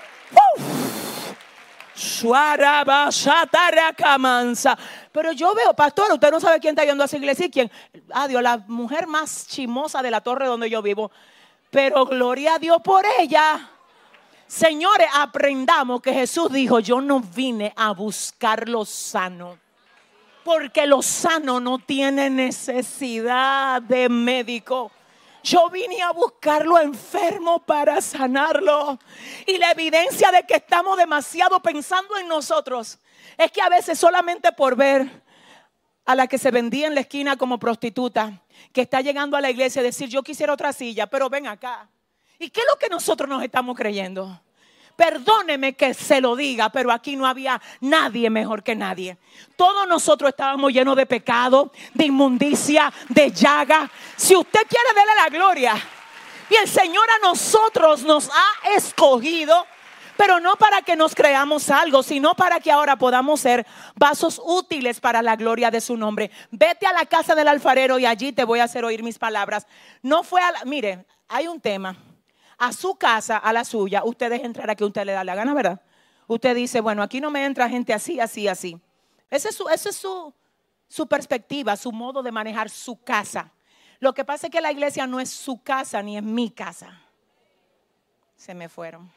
Pero yo veo, pastor, usted no sabe quién está yendo a esa iglesia y quién. Ah, Dios, la mujer más chimosa de la torre donde yo vivo. Pero gloria a Dios por ella. Señores, aprendamos que Jesús dijo: yo no vine a buscar lo sano, porque lo sano no tiene necesidad de médico. Yo vine a buscar lo enfermo para sanarlo. Y la evidencia de que estamos demasiado pensando en nosotros es que a veces solamente por ver a la que se vendía en la esquina como prostituta, que está llegando a la iglesia, decir: yo quisiera otra silla, pero ven acá. ¿Y qué es lo que nosotros nos estamos creyendo? Perdóneme que se lo diga, pero aquí no había nadie mejor que nadie. Todos nosotros estábamos llenos de pecado, de inmundicia, de llaga. Si usted quiere, darle la gloria. Y el Señor a nosotros nos ha escogido, pero no para que nos creamos algo, sino para que ahora podamos ser vasos útiles para la gloria de su nombre. Vete a la casa del alfarero y allí te voy a hacer oír mis palabras. No fue a la, mire, hay un tema. A su casa, a la suya, usted deja entrar a que usted le da la gana, ¿verdad? Usted dice: bueno, aquí no me entra gente así, así, así. Esa es su, esa es su, su perspectiva, su modo de manejar su casa. Lo que pasa es que la iglesia no es su casa ni es mi casa. Se me fueron.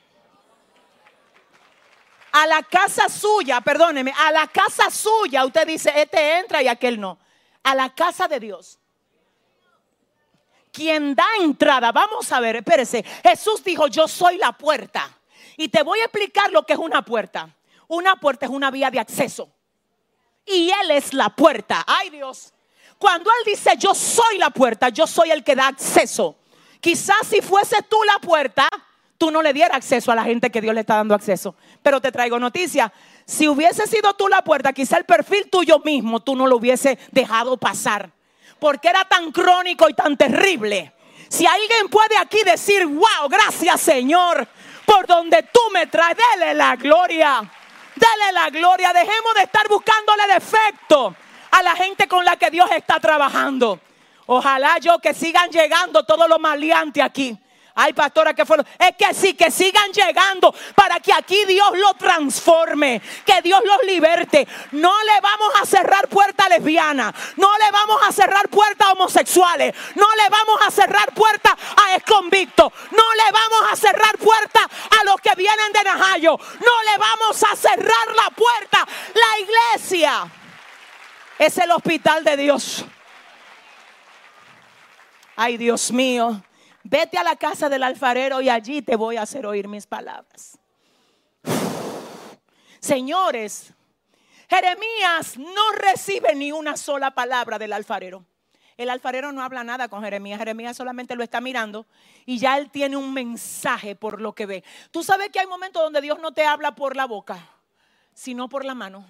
A la casa suya, perdóneme, a la casa suya usted dice: este entra y aquel no. A la casa de Dios, quien da entrada, vamos a ver, espérese. Jesús dijo: yo soy la puerta. Y te voy a explicar lo que es una puerta. Una puerta es una vía de acceso. Y Él es la puerta. Ay, Dios. Cuando Él dice: yo soy la puerta, yo soy el que da acceso. Quizás si fuese tú la puerta, tú no le dieras acceso a la gente que Dios le está dando acceso. Pero te traigo noticia: si hubiese sido tú la puerta, quizá el perfil tuyo mismo tú no lo hubiese dejado pasar, porque era tan crónico y tan terrible. Si alguien puede aquí decir: wow, gracias Señor por donde tú me traes, dele la gloria, dele la gloria. Dejemos de estar buscándole defecto a la gente con la que Dios está trabajando. Ojalá yo que sigan llegando todos los maleantes aquí. Ay, pastora, ¿qué fue? Es que sí, que sigan llegando para que aquí Dios los transforme, que Dios los liberte. No le vamos a cerrar puertas a lesbianas, no le vamos a cerrar puertas a homosexuales, no le vamos a cerrar puertas a exconvictos, no le vamos a cerrar puertas a los que vienen de Najayo, no le vamos a cerrar la puerta. La iglesia es el hospital de Dios. Ay, Dios mío. Vete a la casa del alfarero y allí te voy a hacer oír mis palabras. Señores, Jeremías no recibe ni una sola palabra del alfarero. El alfarero no habla nada con Jeremías. Jeremías solamente lo está mirando y ya él tiene un mensaje por lo que ve. Tú sabes que hay momentos donde Dios no te habla por la boca, sino por la mano.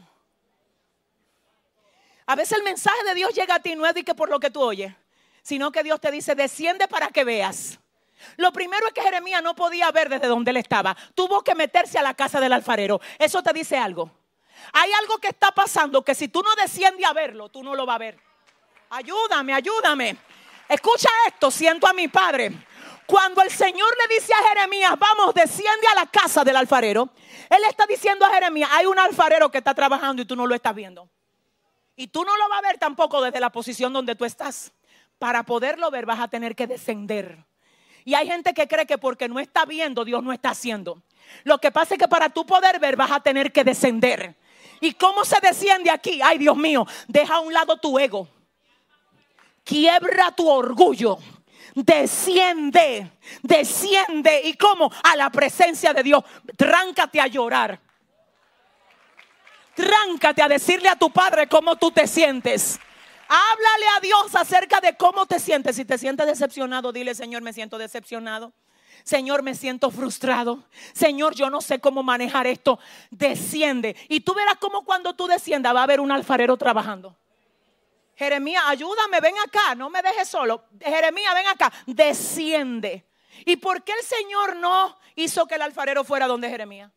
A veces el mensaje de Dios llega a ti no es de que por lo que tú oyes, sino que Dios te dice: desciende para que veas. Lo primero es que Jeremías no podía ver desde donde él estaba. Tuvo que meterse a la casa del alfarero. Eso te dice algo. Hay algo que está pasando que si tú no desciendes a verlo, tú no lo vas a ver. Ayúdame, ayúdame. Escucha esto, siento a mi padre. Cuando el Señor le dice a Jeremías: vamos, desciende a la casa del alfarero, Él está diciendo a Jeremías: hay un alfarero que está trabajando y tú no lo estás viendo. Y tú no lo vas a ver tampoco desde la posición donde tú estás. Para poderlo ver vas a tener que descender. Y hay gente que cree que porque no está viendo, Dios no está haciendo. Lo que pasa es que para tú poder ver vas a tener que descender. ¿Y cómo se desciende aquí? Ay, Dios mío, deja a un lado tu ego. Quiebra tu orgullo. Desciende, desciende. ¿Y cómo? A la presencia de Dios. Tráncate a llorar. Tráncate a decirle a tu padre cómo tú te sientes. Háblale a Dios acerca de cómo te sientes. Si te sientes decepcionado, dile: Señor, me siento decepcionado. Señor, me siento frustrado. Señor, yo no sé cómo manejar esto. Desciende. Y tú verás cómo cuando tú desciendas va a haber un alfarero trabajando. Jeremías, ayúdame, ven acá, no me dejes solo. Jeremías, ven acá, desciende. ¿Y por qué el Señor no hizo que el alfarero fuera donde Jeremías?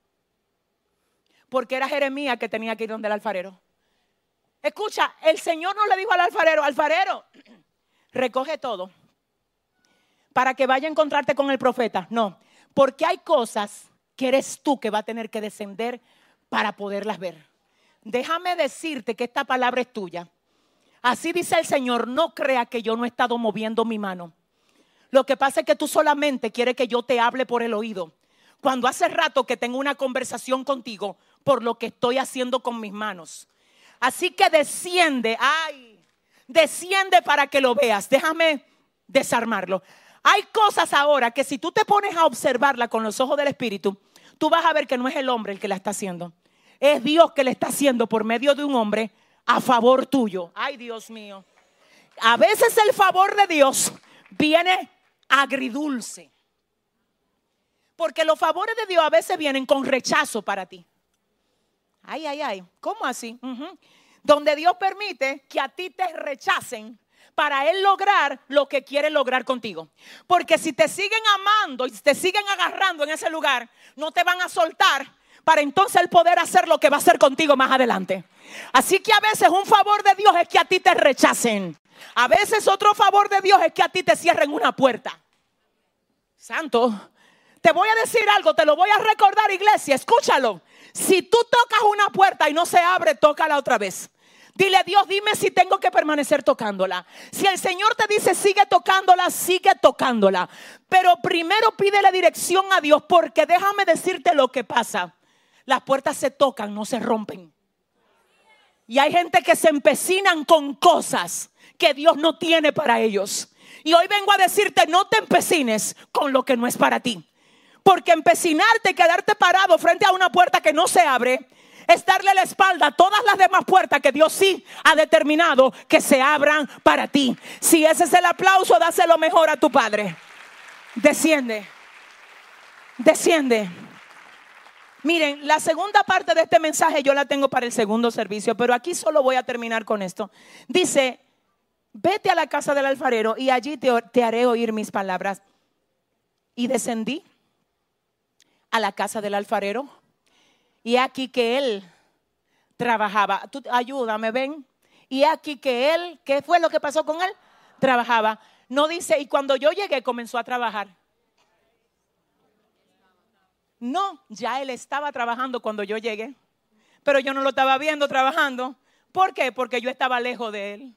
Porque era Jeremías que tenía que ir donde el alfarero. Escucha, el Señor no le dijo al alfarero: alfarero, recoge todo para que vaya a encontrarte con el profeta. No, porque hay cosas que eres tú que va a tener que descender para poderlas ver. Déjame decirte que esta palabra es tuya. Así dice el Señor: no crea que yo no he estado moviendo mi mano. Lo que pasa es que tú solamente quieres que yo te hable por el oído, cuando hace rato que tengo una conversación contigo por lo que estoy haciendo con mis manos. Así que desciende, ay, desciende para que lo veas. Déjame desarmarlo. Hay cosas ahora que si tú te pones a observarla con los ojos del Espíritu, tú vas a ver que no es el hombre el que la está haciendo. Es Dios que la está haciendo por medio de un hombre a favor tuyo. Ay, Dios mío. A veces el favor de Dios viene agridulce, porque los favores de Dios a veces vienen con rechazo para ti. Ay, ay, ay, ¿cómo así? Uh-huh. Donde Dios permite que a ti te rechacen para Él lograr lo que quiere lograr contigo. Porque si te siguen amando y te siguen agarrando en ese lugar, no te van a soltar para entonces Él poder hacer lo que va a hacer contigo más adelante. Así que a veces un favor de Dios es que a ti te rechacen. A veces otro favor de Dios es que a ti te cierren una puerta. Santo, te voy a decir algo, te lo voy a recordar, iglesia, escúchalo. Si tú tocas una puerta y no se abre, tócala otra vez. Dile: Dios, dime si tengo que permanecer tocándola. Si el Señor te dice sigue tocándola, sigue tocándola. Pero primero pídele dirección a Dios, porque déjame decirte lo que pasa. Las puertas se tocan, no se rompen. Y hay gente que se empecinan con cosas que Dios no tiene para ellos. Y hoy vengo a decirte: no te empecines con lo que no es para ti. Porque empecinarte y quedarte parado frente a una puerta que no se abre es darle la espalda a todas las demás puertas que Dios sí ha determinado que se abran para ti. Si ese es el aplauso, dáselo mejor a tu Padre. Desciende. Desciende. Miren, la segunda parte de este mensaje yo la tengo para el segundo servicio, pero aquí solo voy a terminar con esto. Dice: vete a la casa del alfarero y allí te, te haré oír mis palabras. Y descendí a la casa del alfarero, y aquí que él trabajaba. Tú, ayúdame, ven. Y aquí que él, ¿qué fue lo que pasó con él? Trabajaba. No dice: y cuando yo llegué comenzó a trabajar. No, ya él estaba trabajando cuando yo llegué, pero yo no lo estaba viendo trabajando. ¿Por qué? Porque yo estaba lejos de él.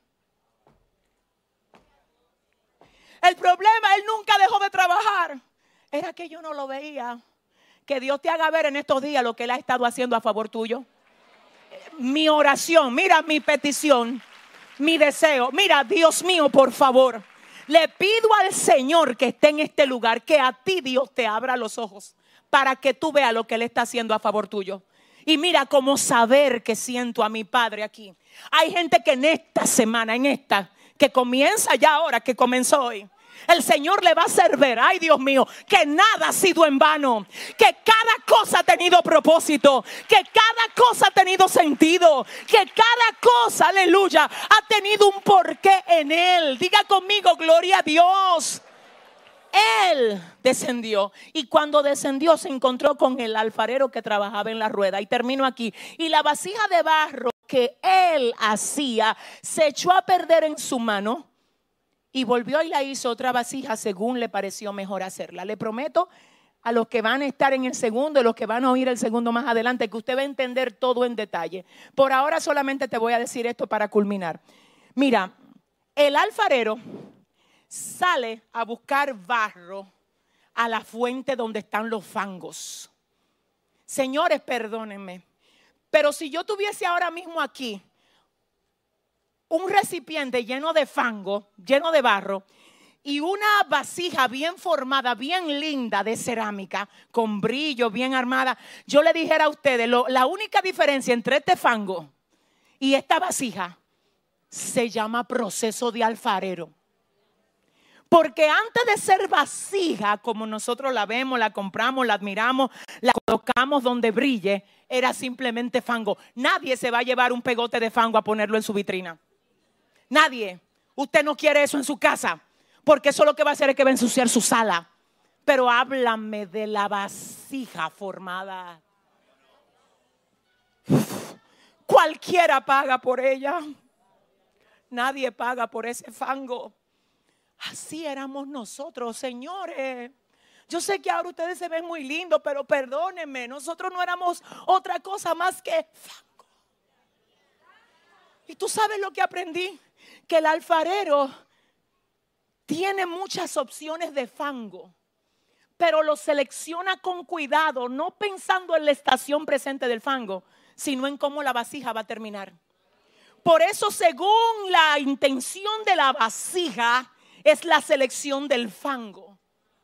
El problema, él nunca dejó de trabajar, era que yo no lo veía. Que Dios te haga ver en estos días lo que Él ha estado haciendo a favor tuyo. Mi oración, mira mi petición, mi deseo. Mira, Dios mío, por favor, le pido al Señor que esté en este lugar, que a ti Dios te abra los ojos para que tú veas lo que Él está haciendo a favor tuyo. Y mira cómo saber que siento a mi Padre aquí. Hay gente que en esta semana, en esta, que comienza ya ahora, que comenzó hoy, el Señor le va a hacer ver, ay Dios mío, que nada ha sido en vano, que cada cosa ha tenido propósito, que cada cosa ha tenido sentido, que cada cosa, aleluya, ha tenido un porqué en Él. Diga conmigo: gloria a Dios. Él descendió, y cuando descendió se encontró con el alfarero que trabajaba en la rueda. Y termino aquí. Y la vasija de barro que él hacía se echó a perder en su mano, y volvió y la hizo otra vasija según le pareció mejor hacerla. Le prometo a los que van a estar en el segundo y los que van a oír el segundo más adelante que usted va a entender todo en detalle. Por ahora solamente te voy a decir esto para culminar. Mira, el alfarero sale a buscar barro a la fuente donde están los fangos. Señores, perdónenme, pero si yo tuviese ahora mismo aquí un recipiente lleno de fango, lleno de barro, y una vasija bien formada, bien linda de cerámica, con brillo, bien armada, yo le dijera a ustedes, lo, la única diferencia entre este fango y esta vasija se llama proceso de alfarero. Porque antes de ser vasija, como nosotros la vemos, la compramos, la admiramos, la colocamos donde brille, era simplemente fango. Nadie se va a llevar un pegote de fango a ponerlo en su vitrina. Nadie. Usted no quiere eso en su casa, porque eso lo que va a hacer es que va a ensuciar su sala. Pero háblame de la vasija formada. Uf, cualquiera paga por ella. Nadie paga por ese fango. Así éramos nosotros, señores. Yo sé que ahora ustedes se ven muy lindos, pero perdónenme, nosotros no éramos otra cosa más que fango. Y tú sabes lo que aprendí, que el alfarero tiene muchas opciones de fango, pero lo selecciona con cuidado, no pensando en la estación presente del fango, sino en cómo la vasija va a terminar. Por eso, según la intención de la vasija, es la selección del fango.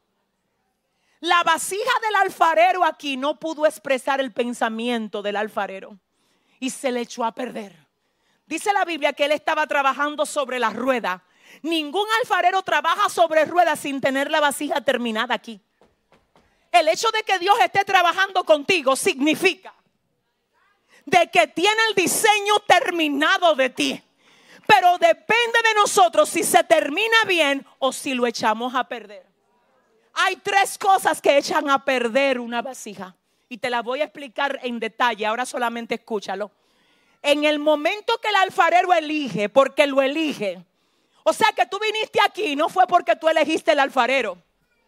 La vasija del alfarero aquí no pudo expresar el pensamiento del alfarero y se le echó a perder. Dice la Biblia que él estaba trabajando sobre la rueda. Ningún alfarero trabaja sobre ruedas sin tener la vasija terminada aquí. El hecho de que Dios esté trabajando contigo significa de que tiene el diseño terminado de ti. Pero depende de nosotros si se termina bien o si lo echamos a perder. Hay tres cosas que echan a perder una vasija. Y te las voy a explicar en detalle. Ahora solamente escúchalo. En el momento que el alfarero elige, porque lo elige. O sea que tú viniste aquí, no fue porque tú elegiste el alfarero.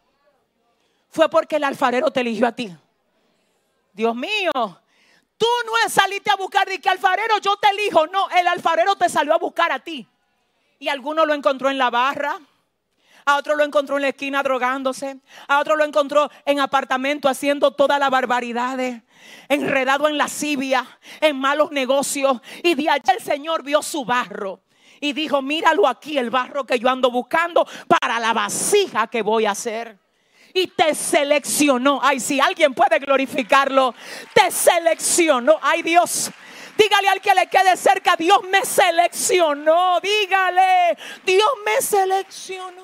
Fue porque el alfarero te eligió a ti. Dios mío. Tú no saliste a buscar de que alfarero yo te elijo. No, el alfarero te salió a buscar a ti. Y alguno lo encontró en la barra. A otro lo encontró en la esquina drogándose. A otro lo encontró en apartamento haciendo todas las barbaridades. Enredado en lascivia, en malos negocios. Y de allá el Señor vio su barro. Y dijo, míralo aquí, el barro que yo ando buscando para la vasija que voy a hacer. Y te seleccionó. Ay, si alguien puede glorificarlo, te seleccionó. Ay, Dios, dígale al que le quede cerca, Dios me seleccionó. Dígale, Dios me seleccionó.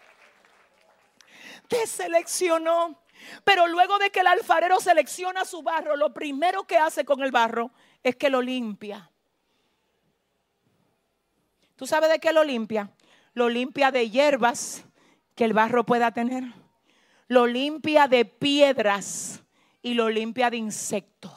Te seleccionó. Pero luego de que el alfarero selecciona su barro, lo primero que hace con el barro es que lo limpia. ¿Tú sabes de qué lo limpia? Lo limpia de hierbas que el barro pueda tener. Lo limpia de piedras y lo limpia de insectos.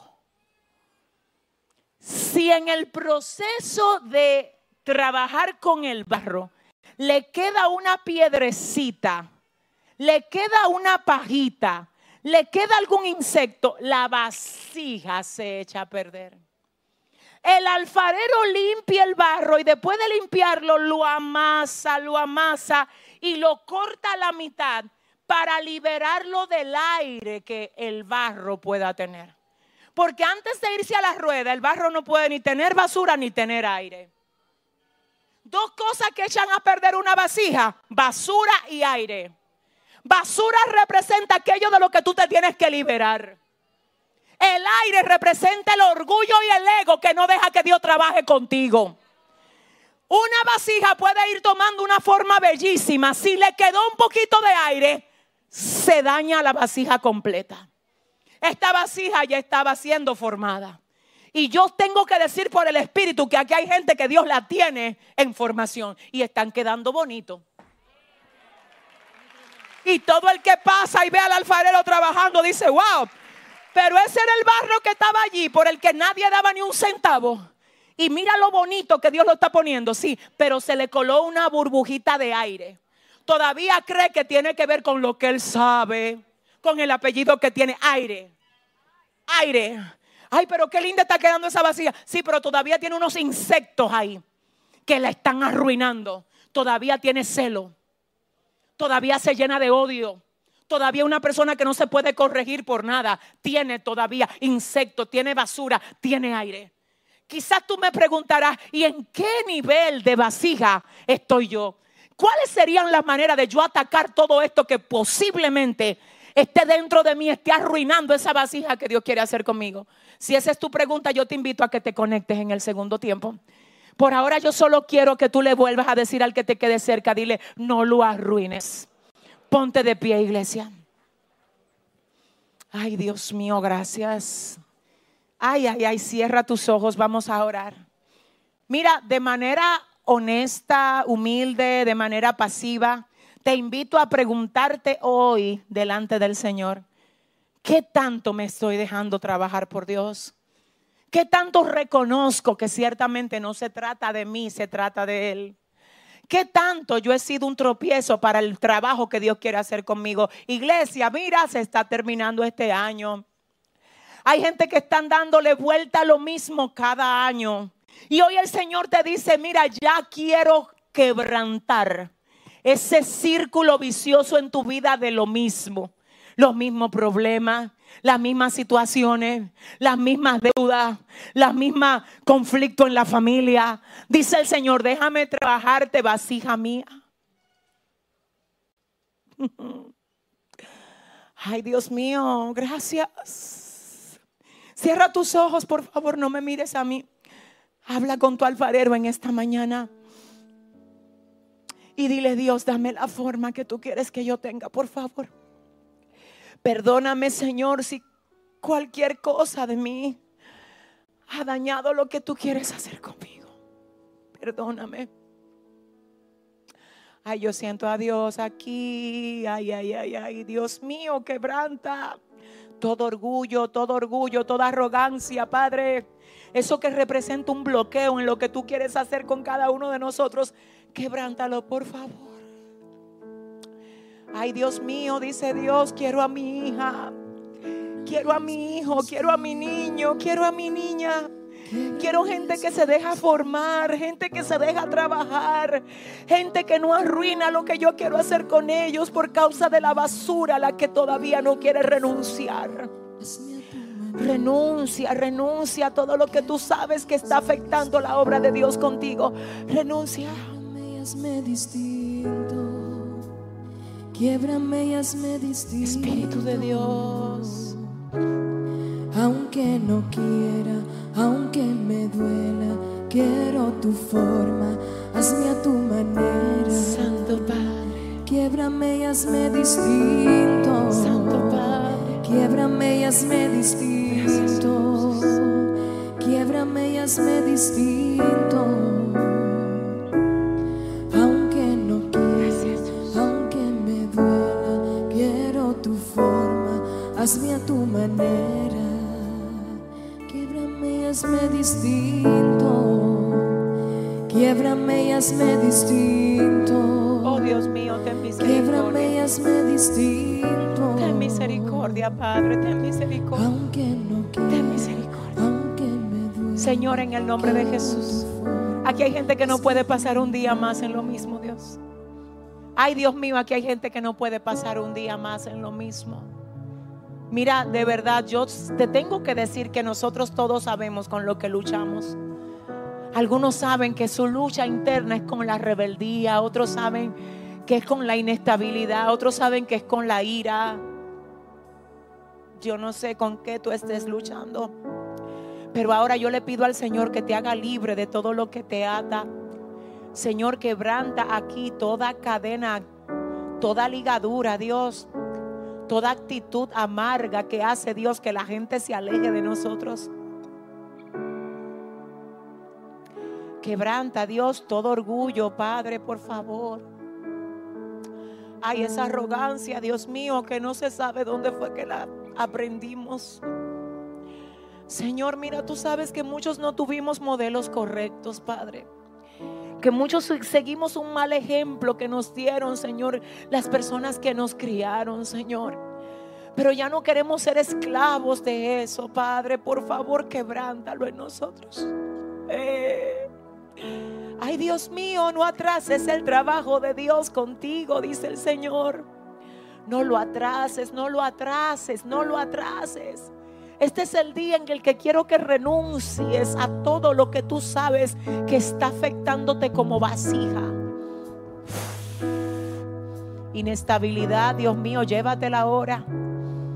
Si en el proceso de trabajar con el barro le queda una piedrecita, le queda una pajita, le queda algún insecto, la vasija se echa a perder. El alfarero limpia el barro y después de limpiarlo lo amasa, lo amasa y lo corta a la mitad para liberarlo del aire que el barro pueda tener. Porque antes de irse a la rueda, el barro no puede ni tener basura ni tener aire. Dos cosas que echan a perder una vasija: basura y aire. Basura representa aquello de lo que tú te tienes que liberar. El aire representa el orgullo y el ego que no deja que Dios trabaje contigo. Una vasija puede ir tomando una forma bellísima. Si le quedó un poquito de aire, se daña la vasija completa. Esta vasija ya estaba siendo formada. Y yo tengo que decir por el Espíritu que aquí hay gente que Dios la tiene en formación y están quedando bonitos. Y todo el que pasa y ve al alfarero trabajando dice, wow, pero ese era el barro que estaba allí por el que nadie daba ni un centavo. Y mira lo bonito que Dios lo está poniendo, sí, pero se le coló una burbujita de aire. Todavía cree que tiene que ver con lo que él sabe, con el apellido que tiene, aire. Aire. Ay, pero qué linda está quedando esa vasija. Sí, pero todavía tiene unos insectos ahí que la están arruinando. Todavía tiene celo. Todavía se llena de odio. Todavía una persona que no se puede corregir por nada. Tiene todavía insectos, tiene basura, tiene aire. Quizás tú me preguntarás, ¿y en qué nivel de vasija estoy yo? ¿Cuáles serían las maneras de yo atacar todo esto que posiblemente esté dentro de mí, esté arruinando esa vasija que Dios quiere hacer conmigo? Si esa es tu pregunta, yo te invito a que te conectes en el segundo tiempo. Por ahora yo solo quiero que tú le vuelvas a decir al que te quede cerca, dile, no lo arruines. Ponte de pie, iglesia. Ay, Dios mío, gracias. Ay, ay, ay, cierra tus ojos, vamos a orar. Mira, de manera honesta, humilde, de manera pasiva, te invito a preguntarte hoy delante del Señor, ¿qué tanto me estoy dejando trabajar por Dios? ¿Qué tanto reconozco que ciertamente no se trata de mí, se trata de Él? ¿Qué tanto yo he sido un tropiezo para el trabajo que Dios quiere hacer conmigo? Iglesia, mira, se está terminando este año. Hay gente que están dándole vuelta a lo mismo cada año. Y hoy el Señor te dice, mira, ya quiero quebrantar ese círculo vicioso en tu vida de lo mismo. Los mismos problemas, las mismas situaciones, las mismas deudas, las mismas conflictos en la familia. Dice el Señor, déjame trabajarte, vasija mía. Ay, Dios mío, gracias. Cierra tus ojos, por favor, no me mires a mí. Habla con tu alfarero en esta mañana. Y dile, Dios, dame la forma que tú quieres que yo tenga, por favor. Perdóname, Señor, si cualquier cosa de mí ha dañado lo que tú quieres hacer conmigo. Perdóname. Ay, yo siento a Dios aquí. Ay, ay, ay, ay, Dios mío, quebranta todo orgullo, todo orgullo, toda arrogancia, Padre. Eso que representa un bloqueo en lo que tú quieres hacer con cada uno de nosotros. Quebrántalo, por favor. Ay, Dios mío, dice Dios, quiero a mi hija, quiero a mi hijo, quiero a mi niño, quiero a mi niña. Quiero gente que se deja formar, gente que se deja trabajar, gente que no arruina lo que yo quiero hacer con ellos por causa de la basura a la que todavía no quiere renunciar. Renuncia, renuncia a todo lo que tú sabes que está afectando la obra de Dios contigo. Renuncia. Hazme distinto, quiebrame y hazme distinto. Espíritu de Dios. Aunque no quiera, aunque me duela, quiero tu forma, hazme a tu manera. Santo Padre, quiebrame y hazme distinto. Santo Padre, quiebrame y hazme distinto. Quiebrame y hazme distinto. Aunque no quiera, aunque me duela, quiero tu forma, hazme a tu manera. Quiebrame y hazme distinto. Quiebrame y hazme distinto. oh Dios mío, ten Quiebrame y misericordia. hazme distinto. Ten misericordia, Padre, ten misericordia. Aunque no quiera, Ten misericordia. aunque me duela, Señor, en el nombre de Jesús. Aquí hay gente que no puede pasar un día más en lo mismo, Dios. Ay, Dios mío, aquí hay gente que no puede pasar un día más en lo mismo. Mira, de verdad, yo te tengo que decir que nosotros todos sabemos con lo que luchamos. Algunos saben que su lucha interna es con la rebeldía, otros saben que es con la inestabilidad, otros saben que es con la ira. Yo no sé con qué tú estés luchando, pero ahora yo le pido al Señor que te haga libre de todo lo que te ata. Señor, quebranta aquí toda cadena, toda ligadura, Dios, toda actitud amarga que hace, Dios, que la gente se aleje de nosotros. Quebranta, Dios, todo orgullo, Padre, por favor. Ay, esa arrogancia, Dios mío, que no se sabe dónde fue que la aprendimos. Señor, mira, tú sabes que muchos no tuvimos modelos correctos, Padre. Que muchos seguimos un mal ejemplo que nos dieron, Señor, las personas que nos criaron, Señor. Pero ya no queremos ser esclavos de eso, Padre. Por favor, quebrántalo en nosotros. Eh. Ay, Dios mío, no atrases el trabajo de Dios contigo, dice el Señor. No lo atrases, no lo atrases, no lo atrases. Este es el día en el que quiero que renuncies a todo lo que tú sabes que está afectándote como vasija. Inestabilidad, Dios mío, llévatela ahora.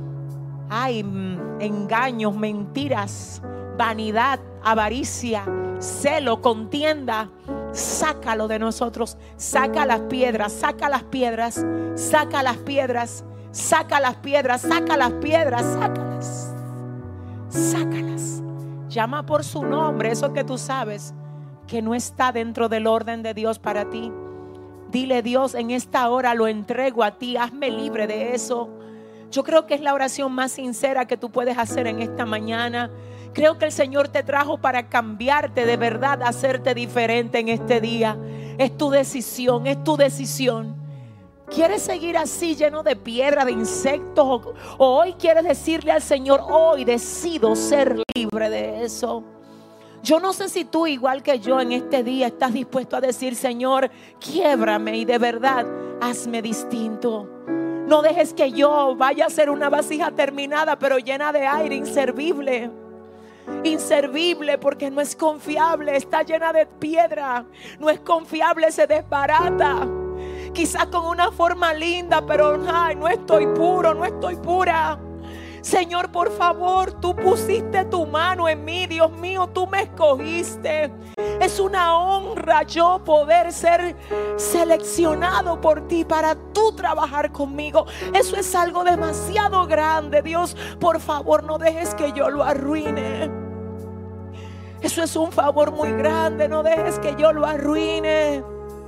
Ay, engaños, mentiras, vanidad, avaricia, celo, contienda, sácalo de nosotros. Saca las piedras, saca las piedras, saca las piedras, saca las piedras, saca las piedras, sácalas, sácalas. Llama por su nombre, eso que tú sabes que no está dentro del orden de Dios para ti. Dile: Dios, en esta hora lo entrego a ti, hazme libre de eso. Yo creo que es la oración más sincera que tú puedes hacer en esta mañana. Creo que el Señor te trajo para cambiarte de verdad, hacerte diferente en este día. Es tu decisión, es tu decisión. ¿Quieres seguir así, lleno de piedra, de insectos? O, o hoy quieres decirle al Señor: hoy decido ser libre de eso. Yo no sé si tú, igual que yo, en este día estás dispuesto a decir: Señor, quiébrame y de verdad hazme distinto. No dejes que yo vaya a ser una vasija terminada, pero llena de aire, inservible. Inservible porque no es confiable, está llena de piedra. No es confiable, se desbarata. Quizás con una forma linda, pero ay, no estoy puro, no estoy pura. Señor, por favor, tú pusiste tu mano en mí. Dios mío, tú me escogiste. Es una honra yo poder ser seleccionado por ti para tú trabajar conmigo. Eso es algo demasiado grande. Dios, por favor, no dejes que yo lo arruine. Eso es un favor muy grande. No dejes que yo lo arruine.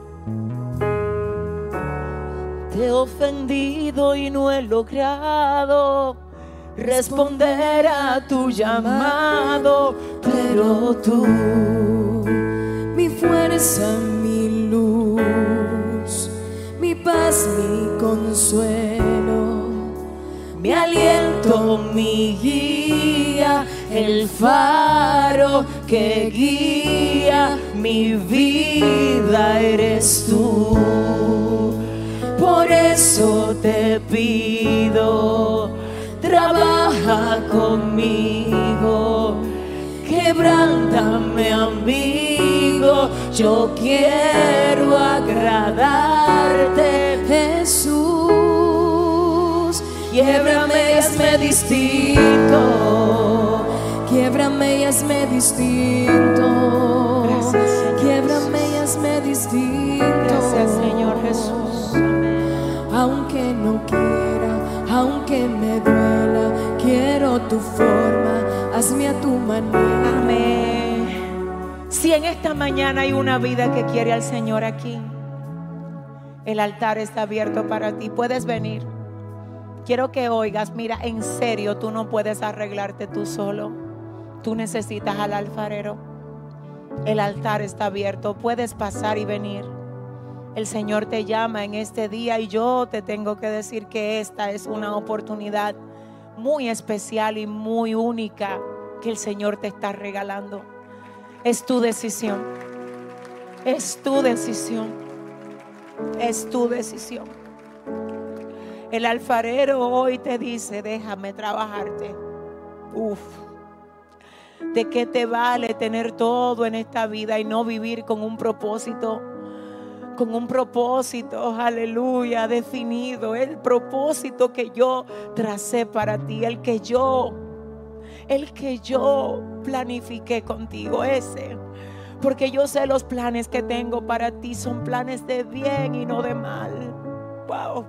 Te he ofendido y no he logrado responder a tu llamado, pero tú, mi fuerza, mi luz, mi paz, mi consuelo, mi aliento, mi guía, el faro que guía mi vida eres tú. Por eso te pido, trabaja conmigo, quebrántame, amigo. Yo quiero agradarte, Jesús. Quiebrame y hazme distinto. Quiebrame y hazme distinto. Gracias, Quiebrame y hazme distinto. Gracias, Señor Jesús. Aunque no quiera, aunque me duela, quiero tu forma, hazme a tu manera. Amén. Si en esta mañana hay una vida que quiere al Señor aquí, el altar está abierto para ti. Puedes venir. Quiero que oigas, mira, en serio, tú no puedes arreglarte tú solo. Tú necesitas al alfarero. El altar está abierto. Puedes pasar y venir. El Señor te llama en este día y yo te tengo que decir que esta es una oportunidad muy especial y muy única que el Señor te está regalando. Es tu decisión. Es tu decisión. Es tu decisión. El alfarero hoy te dice: déjame trabajarte. Uf. ¿De qué te vale tener todo en esta vida y no vivir con un propósito? Con un propósito, aleluya, definido. El propósito que yo tracé para ti, el que yo, el que yo planifiqué contigo, ese. Porque yo sé los planes que tengo para ti son planes de bien y no de mal. Wow.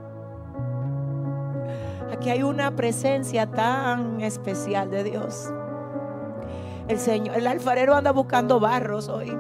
Aquí hay una presencia tan especial de Dios. El Señor, el alfarero anda buscando barros hoy.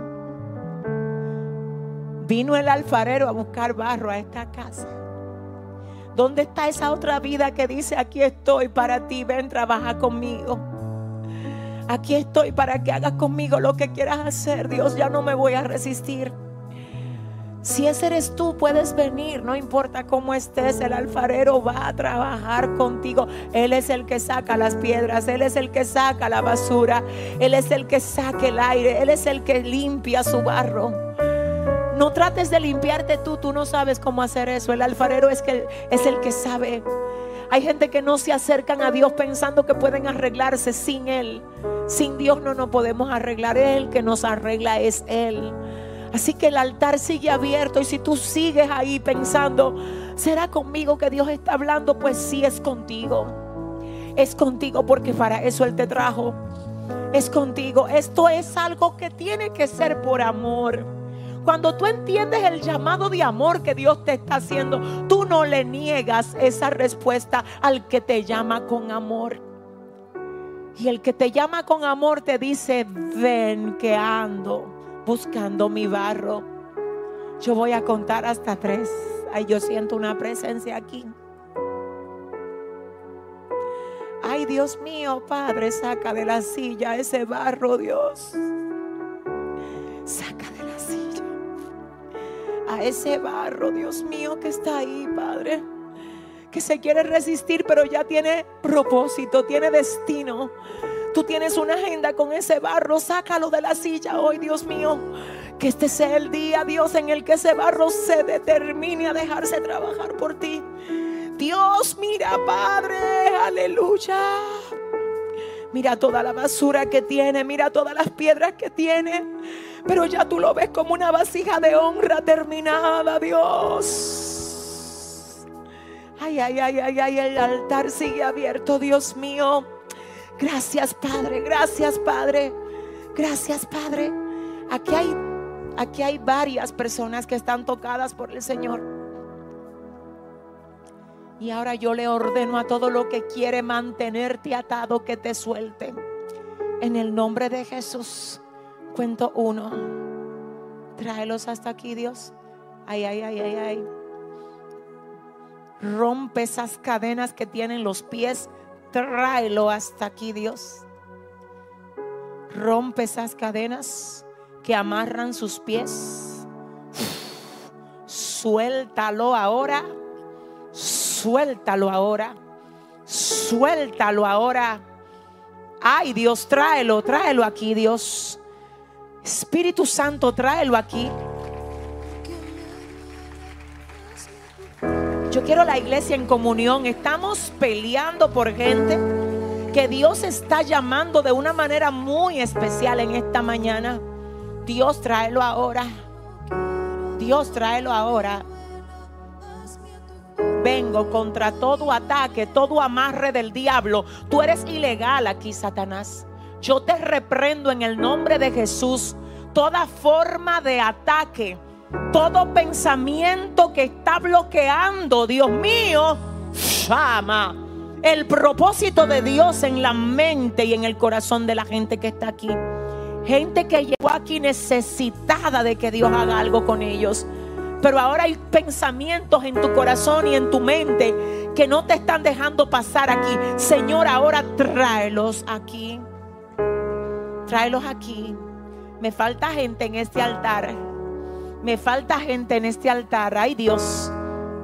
Vino el alfarero a buscar barro a esta casa. ¿Dónde está esa otra vida que dice: aquí estoy para ti, ven, trabaja conmigo? Aquí estoy para que hagas conmigo lo que quieras hacer. Dios, ya no me voy a resistir. Si ese eres tú, puedes venir. No importa cómo estés, el alfarero va a trabajar contigo. Él es el que saca las piedras. Él es el que saca la basura. Él es el que saca el aire. Él es el que limpia su barro. No trates de limpiarte tú. Tú no sabes cómo hacer eso. El alfarero es, que, es el que sabe. Hay gente que no se acercan a Dios pensando que pueden arreglarse sin Él. Sin Dios no nos podemos arreglar. Él que nos arregla es Él. Así que el altar sigue abierto. Y si tú sigues ahí pensando: ¿será conmigo que Dios está hablando? Pues sí, es contigo. Es contigo, porque para eso Él te trajo. es contigo. Esto es algo que tiene que ser por amor. Cuando tú entiendes el llamado de amor que Dios te está haciendo, tú no le niegas esa respuesta al que te llama con amor. Y el que te llama con amor te dice: ven que ando buscando mi barro. Yo voy a contar hasta tres. Ay, yo siento una presencia aquí. Ay, Dios mío, Padre, saca de la silla ese barro, Dios. Saca de la silla a ese barro, Dios mío, que está ahí, Padre, que se quiere resistir, pero ya tiene propósito, tiene destino. Tú tienes una agenda con ese barro. Sácalo de la silla hoy, Dios mío. Que este sea el día, Dios, en el que ese barro se determine a dejarse trabajar por ti. Dios, mira, Padre, aleluya. Mira toda la basura que tiene, mira todas las piedras que tiene, pero ya tú lo ves como una vasija de honra terminada, Dios. Ay, ay, ay, ay, ay, el altar sigue abierto, Dios mío. Gracias, Padre, gracias, Padre, gracias, Padre. Aquí hay, aquí hay varias personas que están tocadas por el Señor. Y ahora yo le ordeno a todo lo que quiere mantenerte atado que te suelte. En el nombre de Jesús. Cuento uno. Tráelos hasta aquí, Dios. Ay, ay, ay, ay, ay. Rompe esas cadenas que tienen los pies. Tráelo hasta aquí, Dios. Rompe esas cadenas que amarran sus pies. Suéltalo ahora. Suéltalo ahora. Suéltalo ahora. Ay, Dios, tráelo, tráelo aquí, Dios. Espíritu Santo, tráelo aquí. Yo quiero la iglesia en comunión. Estamos peleando por gente que Dios está llamando de una manera muy especial en esta mañana. Dios, tráelo ahora. Dios, tráelo ahora. Vengo contra todo ataque, todo amarre del diablo. Tú eres ilegal aquí, Satanás. Yo te reprendo en el nombre de Jesús toda forma de ataque, todo pensamiento que está bloqueando, Dios mío, llama el propósito de Dios en la mente y en el corazón de la gente que está aquí. Gente que llegó aquí necesitada de que Dios haga algo con ellos. Pero ahora hay pensamientos en tu corazón y en tu mente que no te están dejando pasar aquí. Señor, ahora tráelos aquí. Tráelos aquí. Me falta gente en este altar. Me falta gente en este altar. Ay, Dios.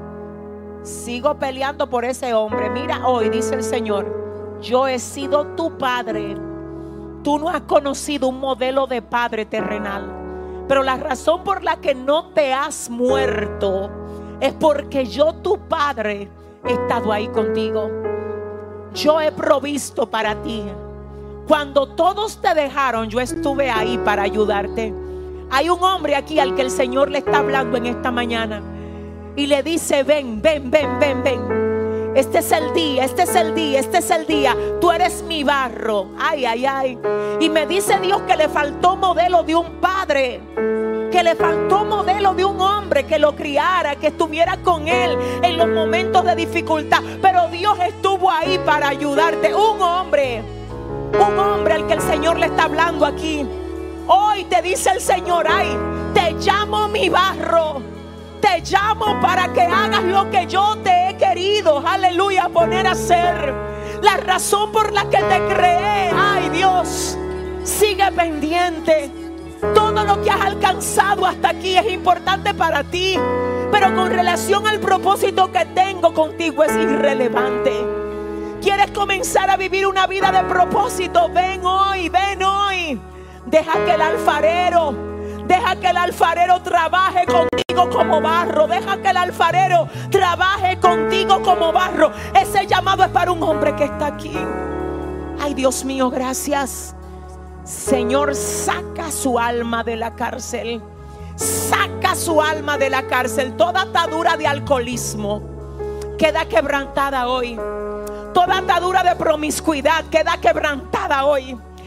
Sigo peleando por ese hombre. Mira, hoy dice el Señor: yo he sido tu padre. Tú no has conocido un modelo de padre terrenal. Pero la razón por la que no te has muerto es porque yo, tu padre, he estado ahí contigo. Yo he provisto para ti. Cuando todos te dejaron, yo estuve ahí para ayudarte. Hay un hombre aquí al que el Señor le está hablando en esta mañana y le dice: ven, ven, ven, ven, ven. Este es el día, este es el día, este es el día. Tú eres mi barro. Ay, ay, ay. Y me dice Dios que le faltó modelo de un padre, que le faltó modelo de un hombre que lo criara, que estuviera con él en los momentos de dificultad. Pero Dios estuvo ahí para ayudarte. Un hombre, un hombre al que el Señor le está hablando aquí. Hoy te dice el Señor: ay, te llamo mi barro. Te llamo para que hagas lo que yo te he querido, aleluya, poner a hacer. La razón por la que te creé, ay, Dios, sigue pendiente. Todo lo que has alcanzado hasta aquí es importante para ti, pero con relación al propósito que tengo contigo es irrelevante. ¿Quieres comenzar a vivir una vida de propósito? Ven hoy, ven hoy. Deja que el alfarero, deja que el alfarero trabaje contigo como barro. Deja que el alfarero trabaje contigo como barro. Ese llamado es para un hombre que está aquí. Ay, Dios mío, gracias. Señor, saca su alma de la cárcel. Saca su alma de la cárcel. Toda atadura de alcoholismo queda quebrantada hoy. Toda atadura de promiscuidad queda quebrantada hoy.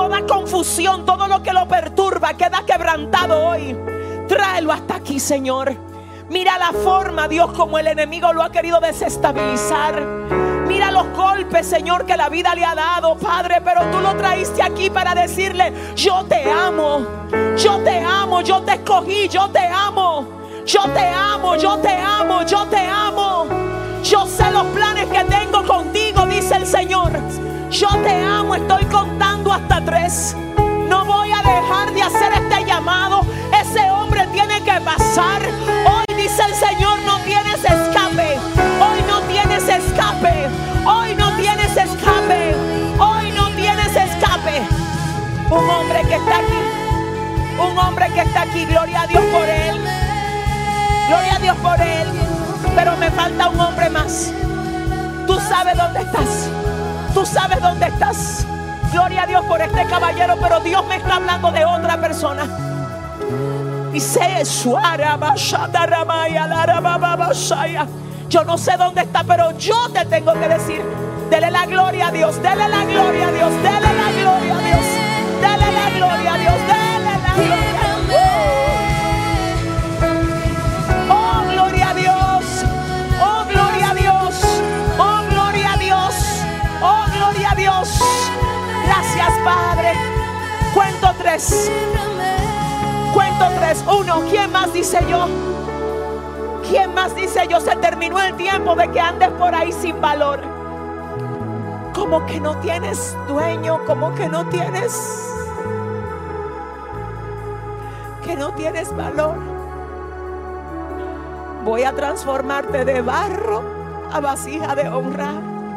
toda confusión, todo lo que lo perturba, queda quebrantado hoy. Tráelo hasta aquí, Señor. Mira la forma, Dios, como el enemigo lo ha querido desestabilizar. Mira los golpes, Señor, que la vida le ha dado, Padre. Pero tú lo traíste aquí para decirle: yo te amo, yo te amo, yo te escogí, yo te amo, yo te amo, yo te amo, yo te amo. Yo sé los planes que tengo contigo, dice el Señor. Yo te amo, estoy contando hasta tres. No voy a dejar de hacer este llamado. Ese hombre tiene que pasar. Hoy dice el Señor: no tienes escape. Hoy no tienes escape. Hoy no tienes escape. Hoy no tienes escape. Un hombre que está aquí. Un hombre que está aquí. Gloria a Dios por él. Gloria a Dios por él. Pero me falta un hombre más. Tú sabes dónde estás. Tú sabes dónde estás. Gloria a Dios por este caballero, pero Dios me está hablando de otra persona. Dice: yo no sé dónde está, pero yo te tengo que decir: dele la gloria a Dios, dele la gloria a Dios, dele la gloria a Dios, dele la gloria a Dios, dele la gloria a Dios. Oh, gloria a Dios, oh, gloria a Dios, oh, gloria a Dios, oh, gloria a Dios. Gracias, Padre. Cuento tres. Cuento tres. Uno. ¿Quién más dice yo? ¿Quién más dice yo? Se terminó el tiempo de que andes por ahí sin valor. Como que no tienes dueño. Como que no tienes. Que no tienes valor. Voy a transformarte de barro a vasija de honra.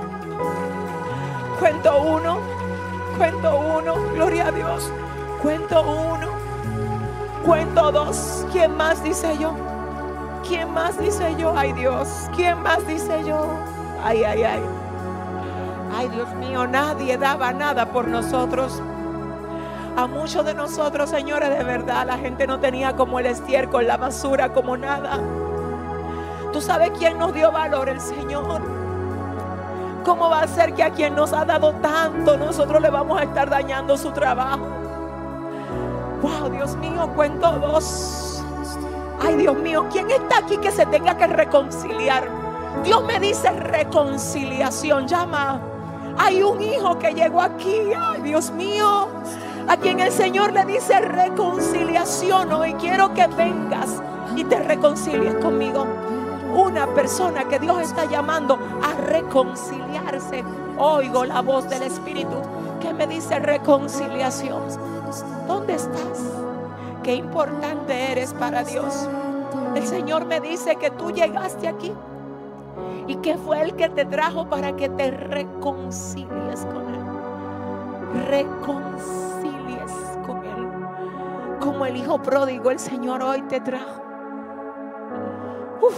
Cuento uno. Cuento uno, gloria a Dios. Cuento uno. Cuento dos. ¿Quién más dice yo? ¿Quién más dice yo? Ay, Dios. ¿Quién más dice yo? Ay, ay, ay. Ay, Dios mío, nadie daba nada por nosotros. A muchos de nosotros, señores, de verdad, la gente no tenía como el estiércol, la basura, como nada. ¿Tú sabes quién nos dio valor? El Señor. ¿Cómo va a ser que a quien nos ha dado tanto nosotros le vamos a estar dañando su trabajo? Wow, Dios mío, cuento dos. Ay, Dios mío, ¿quién está aquí que se tenga que reconciliar? Dios me dice reconciliación. Llama. Hay un hijo que llegó aquí. Ay, Dios mío, a quien el Señor le dice reconciliación. Hoy quiero que vengas y te reconcilies conmigo. Una persona que Dios está llamando a reconciliarse. Oigo la voz del Espíritu que me dice reconciliación. ¿Dónde estás? Qué importante eres para Dios. El Señor me dice que tú llegaste aquí y que fue Él que te trajo para que te reconcilies con Él. Reconcilies con Él. Como el hijo pródigo, el Señor hoy te trajo. Uf.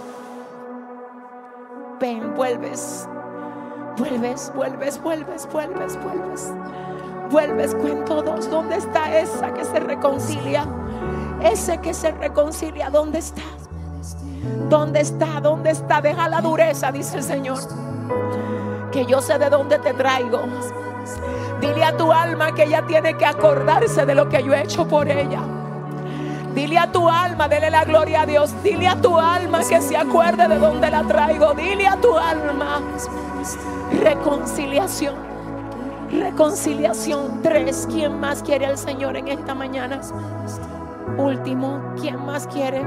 Ven, vuelves, vuelves, vuelves, vuelves, vuelves, vuelves, vuelves. Cuento dos. ¿Dónde está esa que se reconcilia? Ese que se reconcilia, ¿dónde está? ¿Dónde está? ¿Dónde está? Deja la dureza, dice el Señor, que yo sé de dónde te traigo. Dile a tu alma que ella tiene que acordarse de lo que yo he hecho por ella. Dile a tu alma, dele la gloria a Dios. Dile a tu alma que se acuerde de dónde la traigo. Dile a tu alma. Reconciliación. Reconciliación. Tres. ¿Quién más quiere al Señor en esta mañana? Último. ¿Quién más quiere?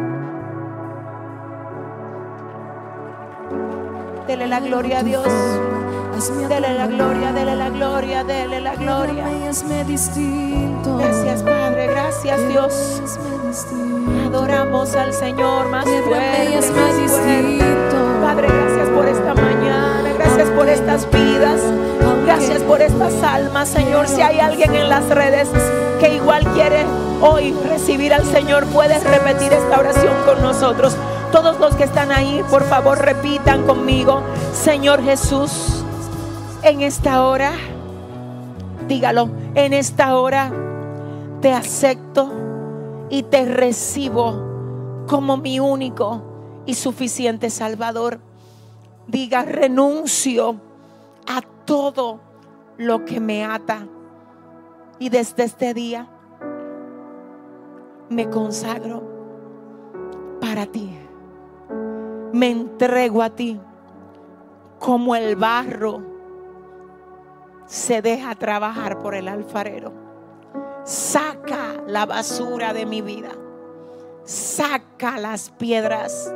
Dele la gloria a Dios. Dele la gloria, dele la gloria, dele la gloria. Gracias, Padre, gracias, Dios. Adoramos al Señor más fuerte, más fuerte. Padre, gracias por esta mañana, gracias por estas vidas, gracias por estas almas, Señor. Si hay alguien en las redes que igual quiere hoy recibir al Señor, puedes repetir esta oración con nosotros. Todos los que están ahí, por favor, repitan conmigo: Señor Jesús, en esta hora, dígalo, en esta hora te acepto y te recibo como mi único y suficiente Salvador. Diga: renuncio a todo lo que me ata Y desde este día me consagro para ti. Me entrego a ti como el barro se deja trabajar por el alfarero. Saca la basura de mi vida. Saca las piedras.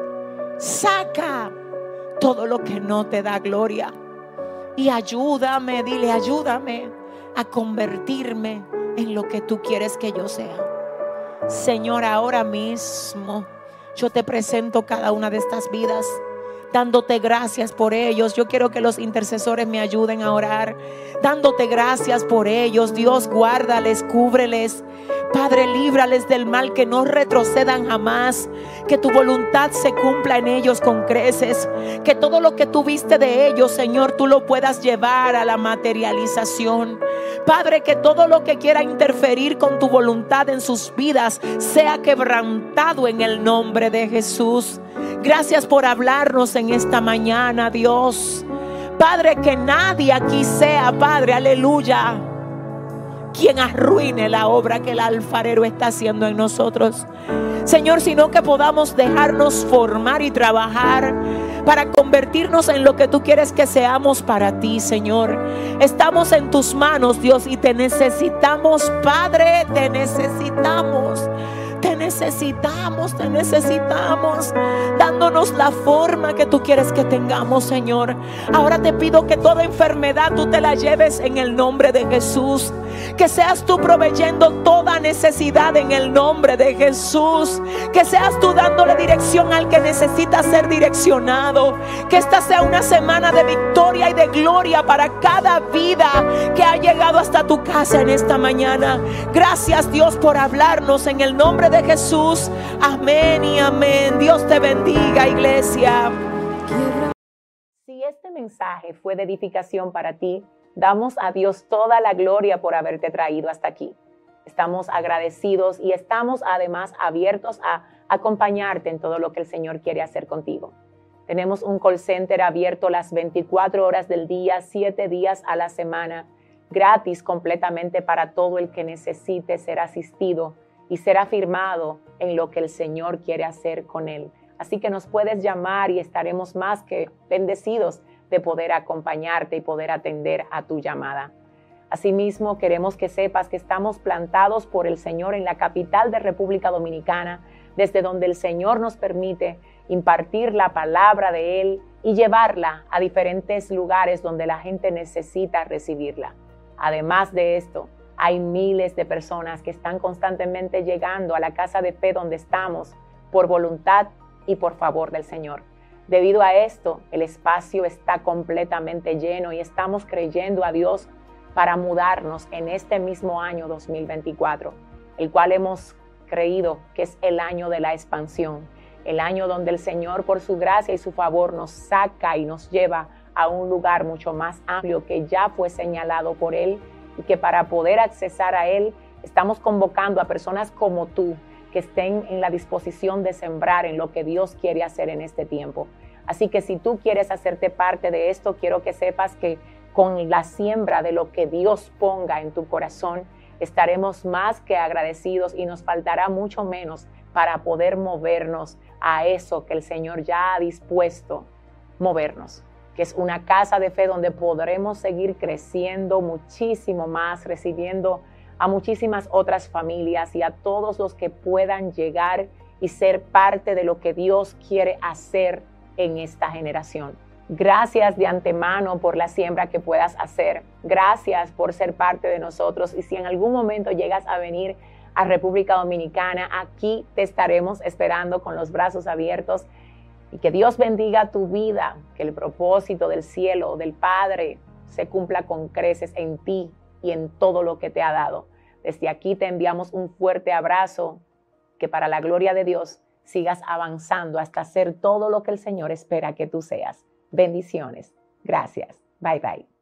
Saca todo lo que no te da gloria. Y ayúdame, dile, ayúdame a convertirme en lo que tú quieres que yo sea. Señor, ahora mismo yo te presento cada una de estas vidas, dándote gracias por ellos. Yo quiero que los intercesores me ayuden a orar, dándote gracias por ellos. Dios, guárdales, cúbreles. Padre, líbrales del mal, que no retrocedan jamás, que tu voluntad se cumpla en ellos con creces, que todo lo que tú viste de ellos, Señor, tú lo puedas llevar a la materialización. Padre, que todo lo que quiera interferir con tu voluntad en sus vidas sea quebrantado en el nombre de Jesús. Gracias por hablarnos en esta mañana, Dios. Padre, que nadie aquí sea, Padre, aleluya, quien arruine la obra que el alfarero está haciendo en nosotros, Señor, sino que podamos dejarnos formar y trabajar para convertirnos en lo que tú quieres que seamos para ti, Señor. Estamos en tus manos, Dios, y te necesitamos, Padre, te necesitamos. Te necesitamos, te necesitamos, dándonos la forma que tú quieres que tengamos, Señor. Ahora te pido que toda enfermedad tú te la lleves en el nombre de Jesús. Que seas tú proveyendo toda necesidad en el nombre de Jesús. Que seas tú dándole dirección al que necesita ser direccionado. Que esta sea una semana de victoria y de gloria para cada vida que ha llegado hasta tu casa en esta mañana. Gracias, Dios, por hablarnos en el nombre de Jesús. Amén y amén. Dios te bendiga, iglesia. Si este mensaje fue de edificación para ti, damos a Dios toda la gloria por haberte traído hasta aquí. Estamos agradecidos y estamos además abiertos a acompañarte en todo lo que el Señor quiere hacer contigo. Tenemos un call center abierto las veinticuatro horas del día, siete días a la semana, gratis completamente para todo el que necesite ser asistido y ser afirmado en lo que el Señor quiere hacer con él. Así que nos puedes llamar y estaremos más que bendecidos de poder acompañarte y poder atender a tu llamada. Asimismo, queremos que sepas que estamos plantados por el Señor en la capital de República Dominicana, desde donde el Señor nos permite impartir la palabra de Él y llevarla a diferentes lugares donde la gente necesita recibirla. Además de esto, hay miles de personas que están constantemente llegando a la casa de fe donde estamos por voluntad y por favor del Señor. Debido a esto, el espacio está completamente lleno y estamos creyendo a Dios para mudarnos en este mismo año dos mil veinticuatro, el cual hemos creído que es el año de la expansión, el año donde el Señor por su gracia y su favor nos saca y nos lleva a un lugar mucho más amplio que ya fue señalado por Él, y que para poder accesar a Él estamos convocando a personas como tú que estén en la disposición de sembrar en lo que Dios quiere hacer en este tiempo. Así que si tú quieres hacerte parte de esto, quiero que sepas que con la siembra de lo que Dios ponga en tu corazón, estaremos más que agradecidos y nos faltará mucho menos para poder movernos a eso que el Señor ya ha dispuesto movernos, que es una casa de fe donde podremos seguir creciendo muchísimo más, recibiendo a muchísimas otras familias y a todos los que puedan llegar y ser parte de lo que Dios quiere hacer en esta generación. Gracias de antemano por la siembra que puedas hacer. Gracias por ser parte de nosotros. Y si en algún momento llegas a venir a República Dominicana, aquí te estaremos esperando con los brazos abiertos. Y que Dios bendiga tu vida, que el propósito del cielo, del Padre, se cumpla con creces en ti y en todo lo que te ha dado. Desde aquí te enviamos un fuerte abrazo, que para la gloria de Dios sigas avanzando hasta ser todo lo que el Señor espera que tú seas. Bendiciones. Gracias. Bye bye.